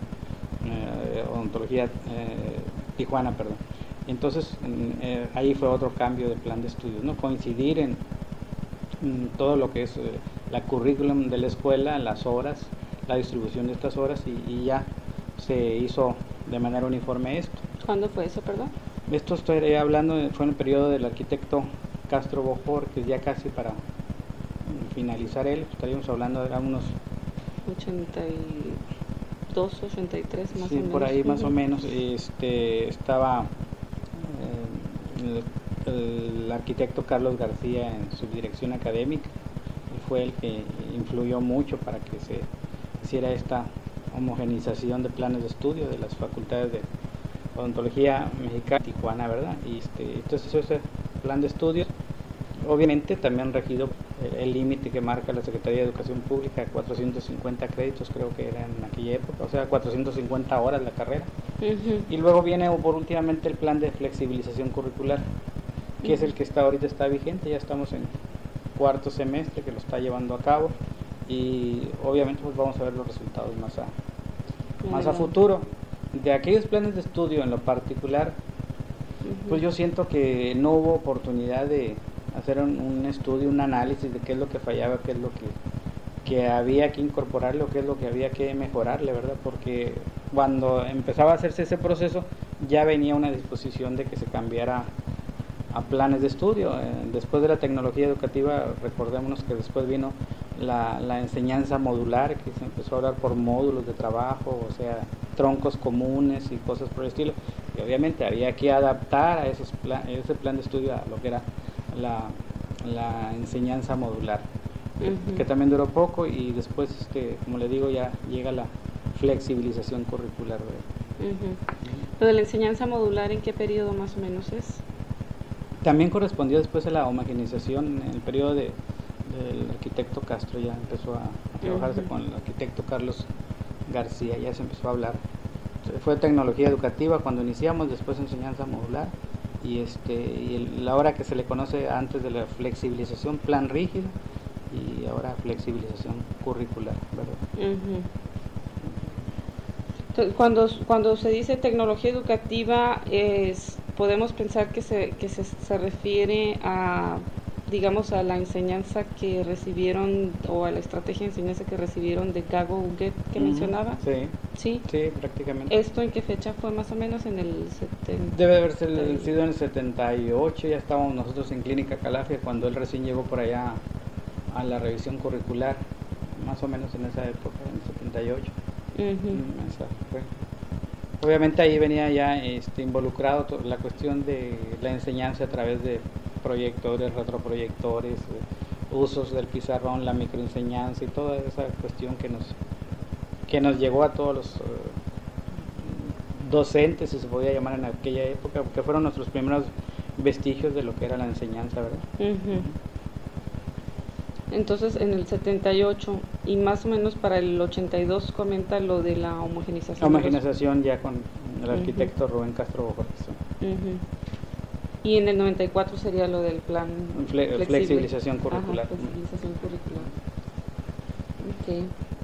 eh, Odontología eh, Tijuana, perdón. Entonces eh, ahí fue otro cambio de plan de estudio, ¿no? Coincidir en, en todo lo que es eh, la currículum de la escuela, las horas, la distribución de estas horas, y, y ya se hizo de manera uniforme esto. ¿Cuándo fue eso, perdón? Esto estoy hablando, fue en el periodo del arquitecto Castro Bojor, que es ya casi para finalizar él, estaríamos hablando de unos ochenta y dos, ochenta y tres más sí, o menos. por ahí más uh-huh. o menos, este, estaba eh, el, el arquitecto Carlos García en su dirección académica, fue el que influyó mucho para que se hiciera esta homogenización de planes de estudio de las facultades de odontología mexicana Tijuana, ¿verdad? Y este, entonces ese plan de estudios, obviamente también regido el límite que marca la Secretaría de Educación Pública, cuatrocientos cincuenta créditos creo que era en aquella época, o sea, cuatrocientas cincuenta horas la carrera. Uh-huh. Y luego viene por últimamente el plan de flexibilización curricular, que uh-huh. es el que está ahorita está vigente, ya estamos en cuarto semestre que lo está llevando a cabo, y obviamente pues vamos a ver los resultados más a, más a futuro. De aquellos planes de estudio en lo particular, uh-huh. pues yo siento que no hubo oportunidad de hacer un, un estudio, un análisis de qué es lo que fallaba, qué es lo que, que había que incorporarle o qué es lo que había que mejorarle, ¿verdad? Porque cuando empezaba a hacerse ese proceso ya venía una disposición de que se cambiara a planes de estudio. Eh, después de la tecnología educativa, recordémonos que después vino la, la enseñanza modular, que se empezó a hablar por módulos de trabajo, o sea, troncos comunes y cosas por el estilo, y obviamente había que adaptar a esos plan, ese plan de estudio a lo que era la, la enseñanza modular, uh-huh. que también duró poco, y después, este, como le digo, ya llega la flexibilización curricular. Uh-huh. ¿Lo de la enseñanza modular en qué periodo más o menos es? También correspondió después a la homogenización en el periodo de, del arquitecto Castro, ya empezó a, a trabajarse uh-huh. con el arquitecto Carlos García, ya se empezó a hablar. Fue tecnología educativa cuando iniciamos, después enseñanza modular, y, este, y el, la hora que se le conoce antes de la flexibilización, plan rígido, y ahora flexibilización curricular, ¿verdad? Uh-huh. Entonces, cuando, cuando se dice tecnología educativa, es, podemos pensar que se, que se, se refiere a, digamos, a la enseñanza que recibieron, o a la estrategia de enseñanza que recibieron de Gago Huguet que uh-huh. mencionaba. Sí, sí, sí, prácticamente. ¿Esto en qué fecha fue más o menos? En el setenta. Debe haber sido en el setenta y ocho, ya estábamos nosotros en Clínica Calafia cuando él recién llegó por allá a la revisión curricular, más o menos en esa época, en el setenta y ocho. Uh-huh. Esa fue. Obviamente ahí venía ya este, involucrado la cuestión de la enseñanza a través de proyectores, retroproyectores, eh, usos del pizarrón, la microenseñanza y toda esa cuestión que nos que nos llegó a todos los uh, docentes, si se podía llamar en aquella época, porque fueron nuestros primeros vestigios de lo que era la enseñanza, ¿verdad? Uh-huh. Uh-huh. Entonces en el setenta y ocho y más o menos para el ochenta y dos comenta lo de la homogenización. Homogenización ya con el arquitecto uh-huh. Rubén Castro Bojorquez. Uh-huh. Y en el noventa y cuatro sería lo del plan Fle flexibilización curricular. Ajá, flexibilización curricular. Okay.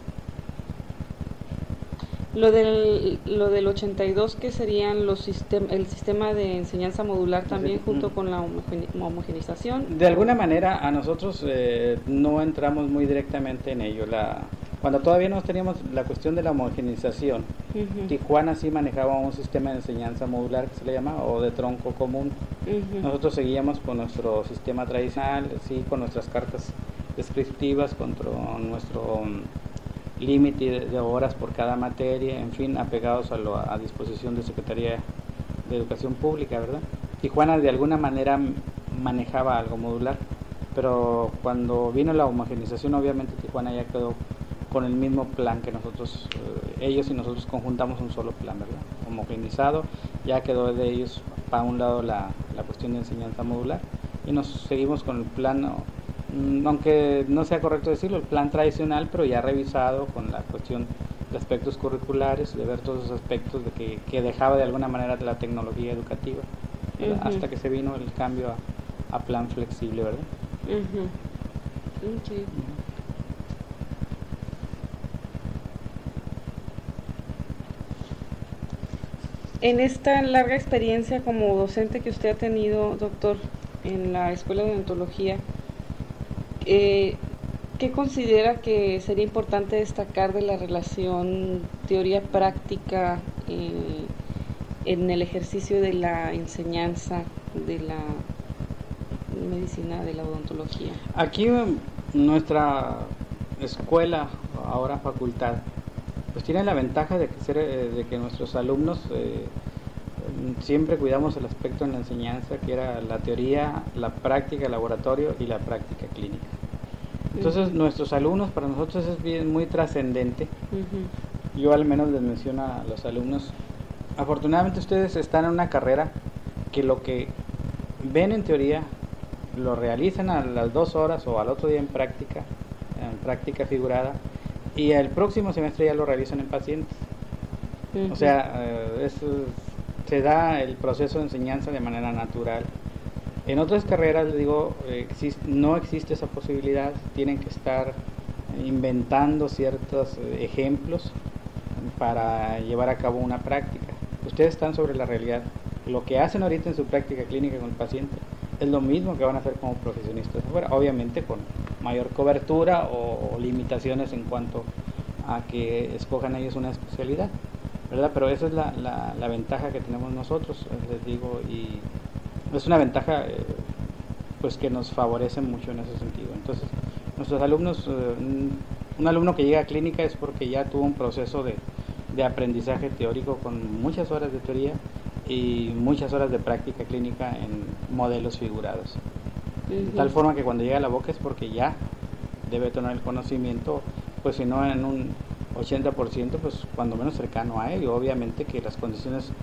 Lo del, lo del ochenta y dos, que serían los sistem el sistema de enseñanza modular también, sí, junto con la homogenización. De alguna manera a nosotros eh, no entramos muy directamente en ello. La, cuando todavía no teníamos la cuestión de la homogenización, uh-huh. Tijuana sí manejaba un sistema de enseñanza modular que se le llama, o de tronco común. Uh-huh. Nosotros seguíamos con nuestro sistema tradicional, sí, con nuestras cartas descriptivas, con nuestro límite de, de horas por cada materia, en fin, apegados a, lo, a disposición de Secretaría de Educación Pública, ¿verdad? Tijuana de alguna manera manejaba algo modular, pero cuando vino la homogenización, obviamente Tijuana ya quedó con el mismo plan que nosotros, eh, ellos y nosotros conjuntamos un solo plan, ¿verdad? Homogenizado, ya quedó de ellos para un lado la, la cuestión de enseñanza modular, y nos seguimos con el plan, aunque no sea correcto decirlo, el plan tradicional, pero ya revisado con la cuestión de aspectos curriculares, de ver todos esos aspectos de que, que dejaba de alguna manera de la tecnología educativa, uh-huh. hasta que se vino el cambio a, a plan flexible, ¿verdad? Uh-huh. Okay. Uh-huh. En esta larga experiencia como docente que usted ha tenido, doctor, en la Escuela de Odontología, Eh, ¿qué considera que sería importante destacar de la relación teoría-práctica eh, en el ejercicio de la enseñanza de la medicina, de la odontología? Aquí nuestra escuela, ahora facultad, pues tiene la ventaja de que, ser, de que nuestros alumnos eh, siempre cuidamos el aspecto en la enseñanza, que era la teoría, la práctica, el laboratorio y la práctica clínica. Entonces, uh-huh. nuestros alumnos, para nosotros es bien, muy trascendente. Uh-huh. Yo al menos les menciono a los alumnos, afortunadamente ustedes están en una carrera que lo que ven en teoría, lo realizan a las dos horas o al otro día en práctica, en práctica figurada, y el próximo semestre ya lo realizan en pacientes. Uh-huh. O sea, eh, eso se da el proceso de enseñanza de manera natural. En otras carreras, les digo, existe, no existe esa posibilidad, tienen que estar inventando ciertos ejemplos para llevar a cabo una práctica. Ustedes están sobre la realidad. Lo que hacen ahorita en su práctica clínica con el paciente es lo mismo que van a hacer como profesionistas afuera, obviamente con mayor cobertura o, o limitaciones en cuanto a que escojan ellos una especialidad, ¿verdad? Pero esa es la, la, la ventaja que tenemos nosotros, les digo, y es una ventaja eh, pues que nos favorece mucho en ese sentido. Entonces, nuestros alumnos, eh, un alumno que llega a clínica es porque ya tuvo un proceso de, de aprendizaje teórico con muchas horas de teoría y muchas horas de práctica clínica en modelos figurados. Uh-huh. De tal forma que cuando llega a la boca es porque ya debe tener el conocimiento, pues si no en un ochenta por ciento, pues cuando menos cercano a ello. Obviamente que las condiciones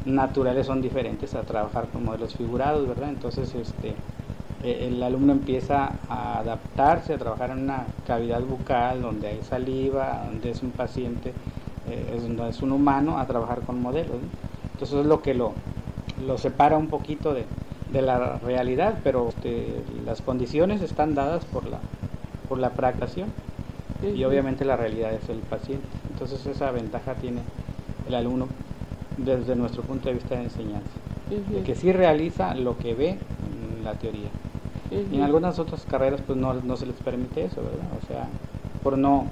naturales son diferentes a trabajar con modelos figurados, ¿verdad? Entonces, este, el alumno empieza a adaptarse, a trabajar en una cavidad bucal donde hay saliva, donde es un paciente, eh, es, donde es un humano, a trabajar con modelos, ¿no? Entonces es lo que lo, lo separa un poquito de, de la realidad, pero este, las condiciones están dadas por la, por la practicación, uh-huh. Y obviamente la realidad es el paciente. Entonces esa ventaja tiene el alumno desde nuestro punto de vista de enseñanza, uh-huh. De que sí realiza lo que ve en la teoría. Uh-huh. Y en algunas otras carreras pues no, no se les permite eso, ¿verdad? O sea, por no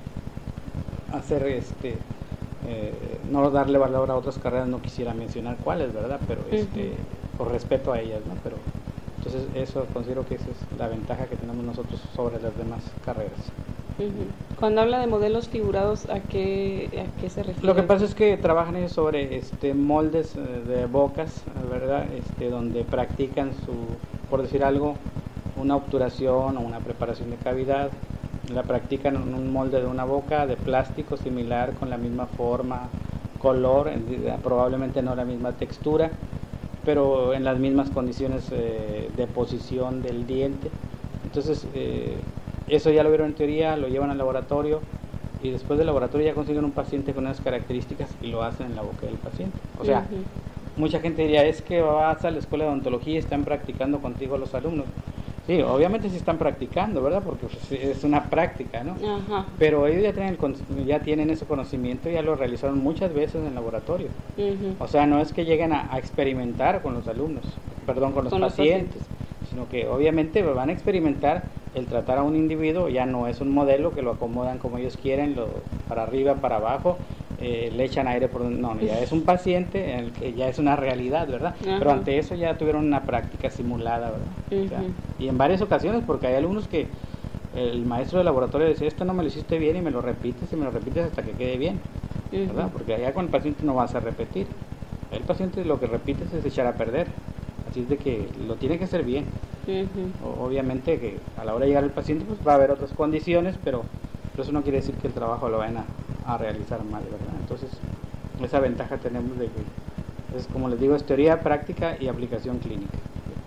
hacer este eh, no darle valor a otras carreras, no quisiera mencionar cuáles, ¿verdad? Pero este uh-huh. Por respeto a ellas, ¿no? Pero entonces eso considero que esa es la ventaja que tenemos nosotros sobre las demás carreras. Uh-huh. Cuando habla de modelos figurados, ¿a qué, a qué se refiere? Lo que pasa es que trabajan ellos sobre este moldes de bocas, ¿verdad? Este, donde practican su, por decir algo, una obturación o una preparación de cavidad. La practican en un molde de una boca de plástico similar, con la misma forma, color, probablemente no la misma textura, pero en las mismas condiciones eh, de posición del diente. Entonces, eh, eso ya lo vieron en teoría, lo llevan al laboratorio y después del laboratorio ya consiguen un paciente con unas características y lo hacen en la boca del paciente. O sea, uh-huh. Mucha gente diría, es que vas a la escuela de odontología y están practicando contigo los alumnos. Sí, obviamente sí están practicando, ¿verdad? Porque pues, es una práctica, ¿no? Uh-huh. Pero ellos ya tienen, el, ya tienen ese conocimiento y ya lo realizaron muchas veces en el laboratorio. Uh-huh. O sea, no es que lleguen a, a experimentar con los alumnos, perdón, con los, con pacientes, los pacientes, sino que obviamente van a experimentar el tratar a un individuo. Ya no es un modelo que lo acomodan como ellos quieren, lo, para arriba, para abajo, eh, le echan aire por... No, ya es un paciente en el que ya es una realidad, ¿verdad? Uh-huh. Pero ante eso ya tuvieron una práctica simulada, ¿verdad? Uh-huh. O sea, y en varias ocasiones, porque hay alumnos que el maestro de laboratorio decía, esto no me lo hiciste bien, y me lo repites y me lo repites hasta que quede bien, ¿verdad? Uh-huh. Porque allá con el paciente no vas a repetir. El paciente lo que repites es echar a perder. Así es de que lo tiene que hacer bien. Uh-huh. Obviamente que a la hora de llegar el paciente pues va a haber otras condiciones, pero, pero eso no quiere decir que el trabajo lo vayan a, a realizar mal, ¿verdad? Entonces esa ventaja tenemos de que es, como les digo, es teoría, práctica y aplicación clínica.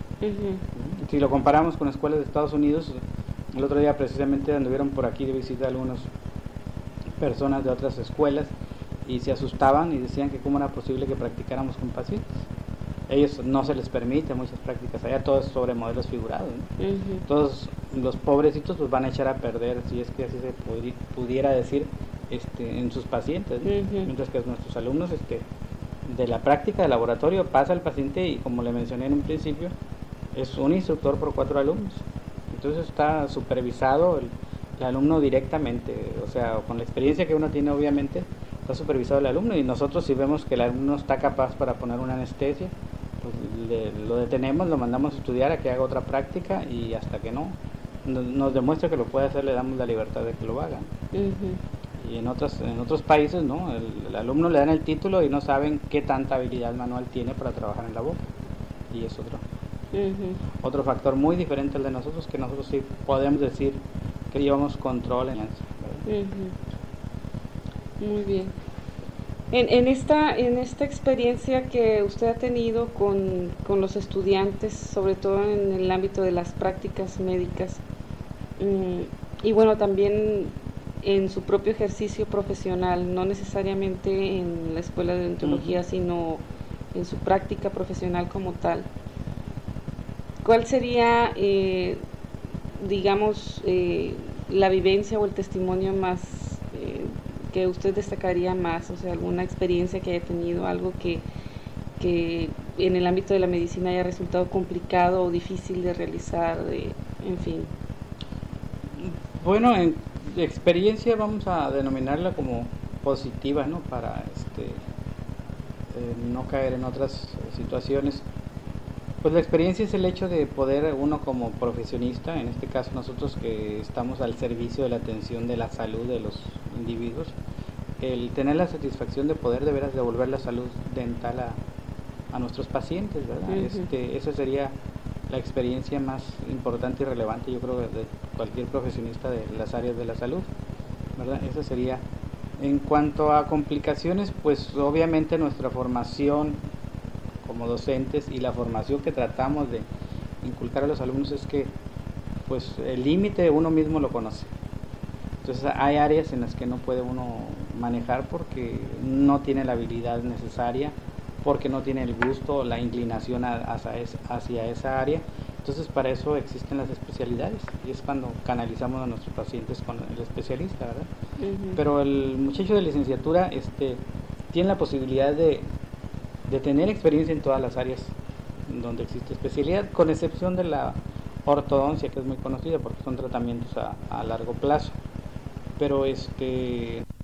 Uh-huh. Si lo comparamos con escuelas de Estados Unidos, el otro día precisamente anduvieron por aquí de visita algunas personas de otras escuelas y se asustaban y decían que cómo era posible que practicáramos con pacientes. Ellos no se les permite muchas prácticas allá, todo es sobre modelos figurados, ¿no? Uh-huh. Todos los pobrecitos pues van a echar a perder, si es que así se pudi- pudiera decir, este, en sus pacientes, ¿no? Uh-huh. Mientras que nuestros alumnos este, de la práctica de laboratorio pasa al paciente y, como le mencioné en un principio, es un instructor por cuatro alumnos. Entonces está supervisado el, el alumno directamente, o sea, con la experiencia que uno tiene obviamente, está supervisado el alumno, y nosotros si vemos que el alumno está capaz para poner una anestesia, pues le, lo detenemos, lo mandamos a estudiar a que haga otra práctica, y hasta que no nos, nos demuestre que lo puede hacer, le damos la libertad de que lo haga. Uh-huh. Y en otros, en otros países, ¿no? El, el alumno le dan el título y no saben qué tanta habilidad manual tiene para trabajar en la boca, y es otro, uh-huh. otro factor muy diferente al de nosotros, que nosotros sí podemos decir que llevamos control en eso. Uh-huh. Muy bien. En, en, esta, en esta experiencia que usted ha tenido con, con los estudiantes, sobre todo en el ámbito de las prácticas médicas, um, y bueno, también en su propio ejercicio profesional, no necesariamente en la escuela de odontología, uh-huh. sino en su práctica profesional como tal, ¿cuál sería, eh, digamos, eh, la vivencia o el testimonio más eh, que usted destacaría más? O sea, alguna experiencia que haya tenido, algo que, que en el ámbito de la medicina haya resultado complicado o difícil de realizar, de, en fin. Bueno, en experiencia vamos a denominarla como positiva, ¿no? Para este, eh, no caer en otras situaciones. Pues la experiencia es el hecho de poder uno como profesionista, en este caso nosotros que estamos al servicio de la atención de la salud de los individuos, el tener la satisfacción de poder de veras devolver la salud dental a, a nuestros pacientes, ¿verdad? Uh-huh. Este, esa sería la experiencia más importante y relevante, yo creo, de cualquier profesionista de las áreas de la salud, ¿verdad? Esa sería. En cuanto a complicaciones, pues obviamente nuestra formación como docentes, y la formación que tratamos de inculcar a los alumnos es que pues el límite uno mismo lo conoce. Entonces hay áreas en las que no puede uno manejar porque no tiene la habilidad necesaria, porque no tiene el gusto, la inclinación hacia esa, hacia esa área. Entonces para eso existen las especialidades y es cuando canalizamos a nuestros pacientes con el especialista, ¿verdad? Uh-huh. Pero el muchacho de licenciatura este, tiene la posibilidad de, de tener experiencia en todas las áreas donde existe especialidad, con excepción de la ortodoncia, que es muy conocida porque son tratamientos a, a largo plazo. Pero este